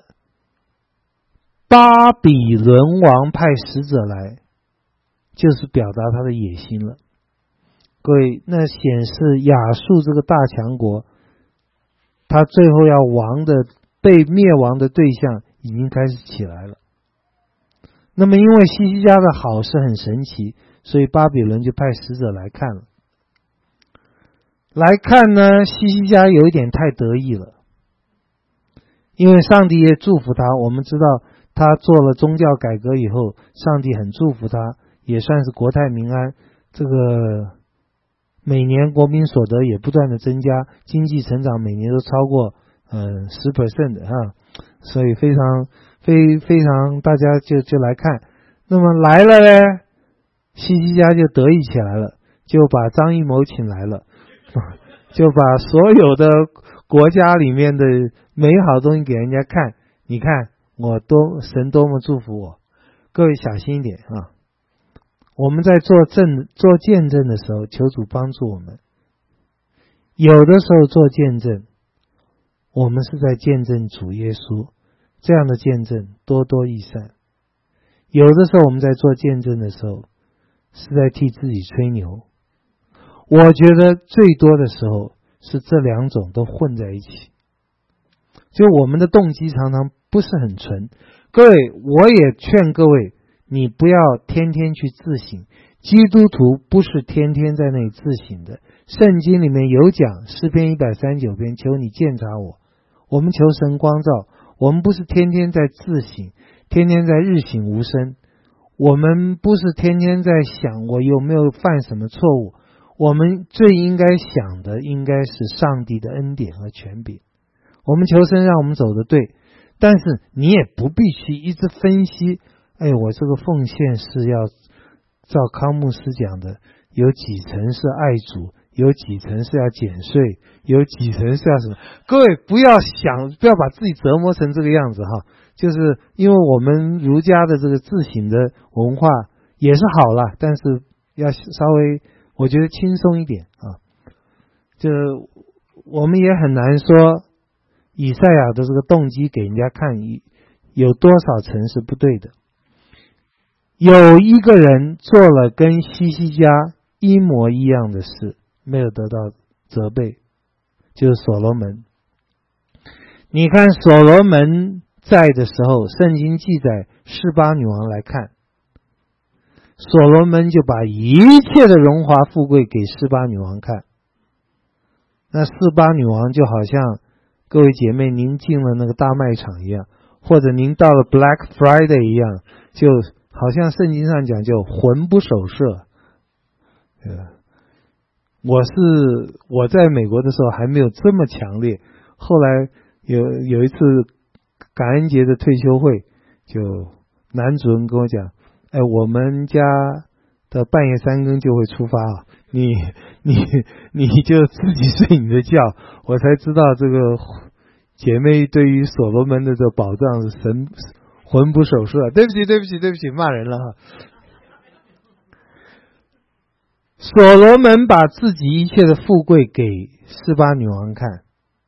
巴比伦王派使者来，就是表达他的野心了。各位，那显示亚述这个大强国，他最后要亡的被灭亡的对象已经开始起来了。那么因为西西家的好是很神奇，所以巴比伦就派使者来看了。来看呢，西西家有一点太得意了，因为上帝也祝福他。我们知道他做了宗教改革以后，上帝很祝福他，也算是国泰民安。这个每年国民所得也不断的增加，经济成长每年都超过嗯 百分之十 的哈，所以非常非非常大家就就来看。那么来了呢，西西家就得意起来了，就把张艺谋请来了，就把所有的国家里面的美好东西给人家看。你看我多神多么祝福我。各位小心一点啊！我们在做证做见证的时候，求主帮助我们。有的时候做见证，我们是在见证主耶稣，这样的见证多多益善。有的时候我们在做见证的时候，是在替自己吹牛。我觉得最多的时候是这两种都混在一起，就我们的动机常常不是很纯。各位，我也劝各位，你不要天天去自省。基督徒不是天天在那里自省的。圣经里面有讲，诗篇一百三十九篇，求你鉴察我。我们求神光照，我们不是天天在自省，天天在日省吾身。我们不是天天在想我有没有犯什么错误。我们最应该想的应该是上帝的恩典和权柄。我们求神让我们走得对，但是你也不必须一直分析，哎，我这个奉献是要照康牧师讲的，有几成是爱主，有几成是要减税，有几成是要什么。各位不要想，不要把自己折磨成这个样子哈。就是因为我们儒家的这个自省的文化也是好了，但是要稍微我觉得轻松一点啊。就我们也很难说以赛亚的这个动机给人家看有多少层是不对的。有一个人做了跟西西家一模一样的事，没有得到责备，就是所罗门。你看所罗门在的时候，圣经记载示巴女王来看，所罗门就把一切的荣华富贵给示巴女王看。那示巴女王就好像各位姐妹您进了那个大卖场一样，或者您到了 Black Friday 一样，就好像圣经上讲就魂不守舍。我是我在美国的时候还没有这么强烈，后来有有一次感恩节的退休会，就男主人跟我讲，哎，我们家的半夜三更就会出发啊，你你你就自己睡你的觉。我才知道这个姐妹对于所罗门的这保障是神魂不守舍。对不起对不起对不起，骂人了哈。所罗门把自己一切的富贵给示巴女王看，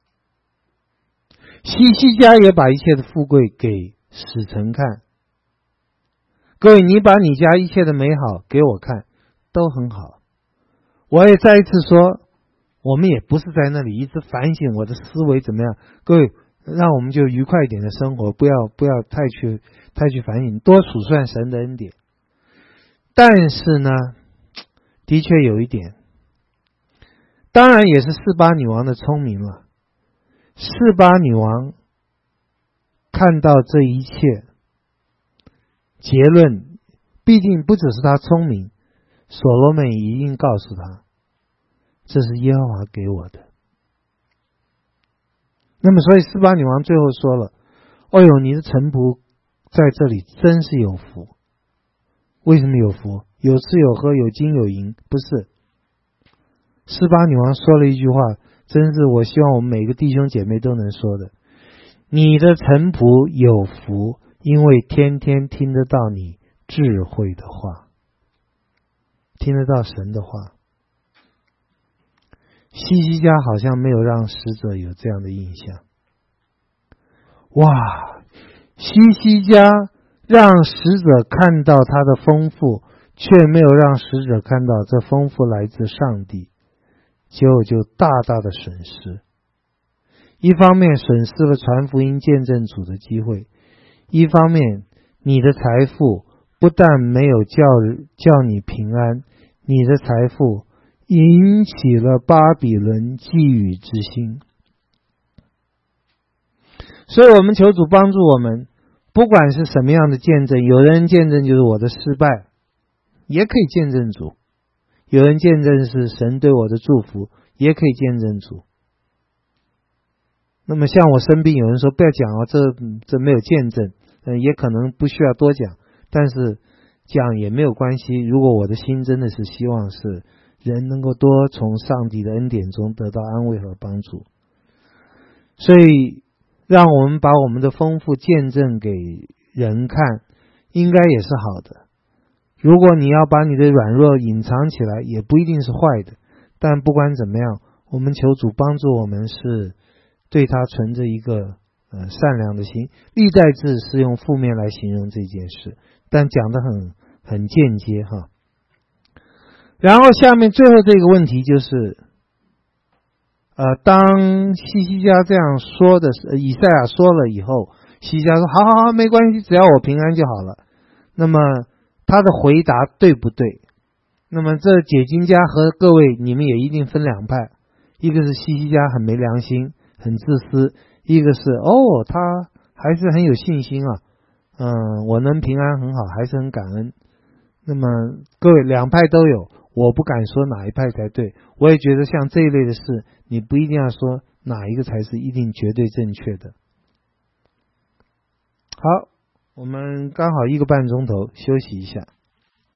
西西家也把一切的富贵给使臣看。各位，你把你家一切的美好给我看，都很好。我也再一次说，我们也不是在那里一直反省我的思维怎么样。各位，让我们就愉快一点的生活，不要不要太去太去反省，多数算神的恩典。但是呢，的确有一点，当然也是示巴女王的聪明了。示巴女王看到这一切，结论毕竟不只是她聪明，所罗门一定告诉她，这是耶和华给我的。那么所以示巴女王最后说了，哦呦，你的臣仆在这里真是有福。为什么有福？有吃有喝，有金有银，不是。示巴女王说了一句话，真是我希望我们每个弟兄姐妹都能说的，你的臣仆有福，因为天天听得到你智慧的话，听得到神的话。 西西家好像没有让使者有这样的印象。哇，西西家让使者看到他的丰富，却没有让使者看到这丰富来自上帝，结果就大大的损失。一方面损失了传福音见证主的机会，一方面你的财富不但没有叫叫你平安，你的财富引起了巴比伦觊觎之心。所以我们求主帮助我们，不管是什么样的见证，有人见证就是我的失败，也可以见证主；有人见证是神对我的祝福，也可以见证主。那么像我生病，有人说不要讲哦，这这没有见证，嗯，也可能不需要多讲，但是讲也没有关系。如果我的心真的是希望是人能够多从上帝的恩典中得到安慰和帮助，所以让我们把我们的丰富见证给人看，应该也是好的。如果你要把你的软弱隐藏起来，也不一定是坏的。但不管怎么样，我们求主帮助我们是对他存着一个呃善良的心。历代志是用负面来形容这件事，但讲得很很间接哈。然后下面最后这个问题就是，呃，当西西家这样说的，以赛亚说了以后，西西家说：“好好好，没关系，只要我平安就好了。”那么他的回答对不对？那么这解经家和各位你们也一定分两派，一个是西西家很没良心，很自私；一个是哦，他还是很有信心啊，嗯，我能平安很好，还是很感恩。那么各位两派都有，我不敢说哪一派才对，我也觉得像这一类的事，你不一定要说哪一个才是一定绝对正确的。好，我们刚好一个半钟头，休息一下。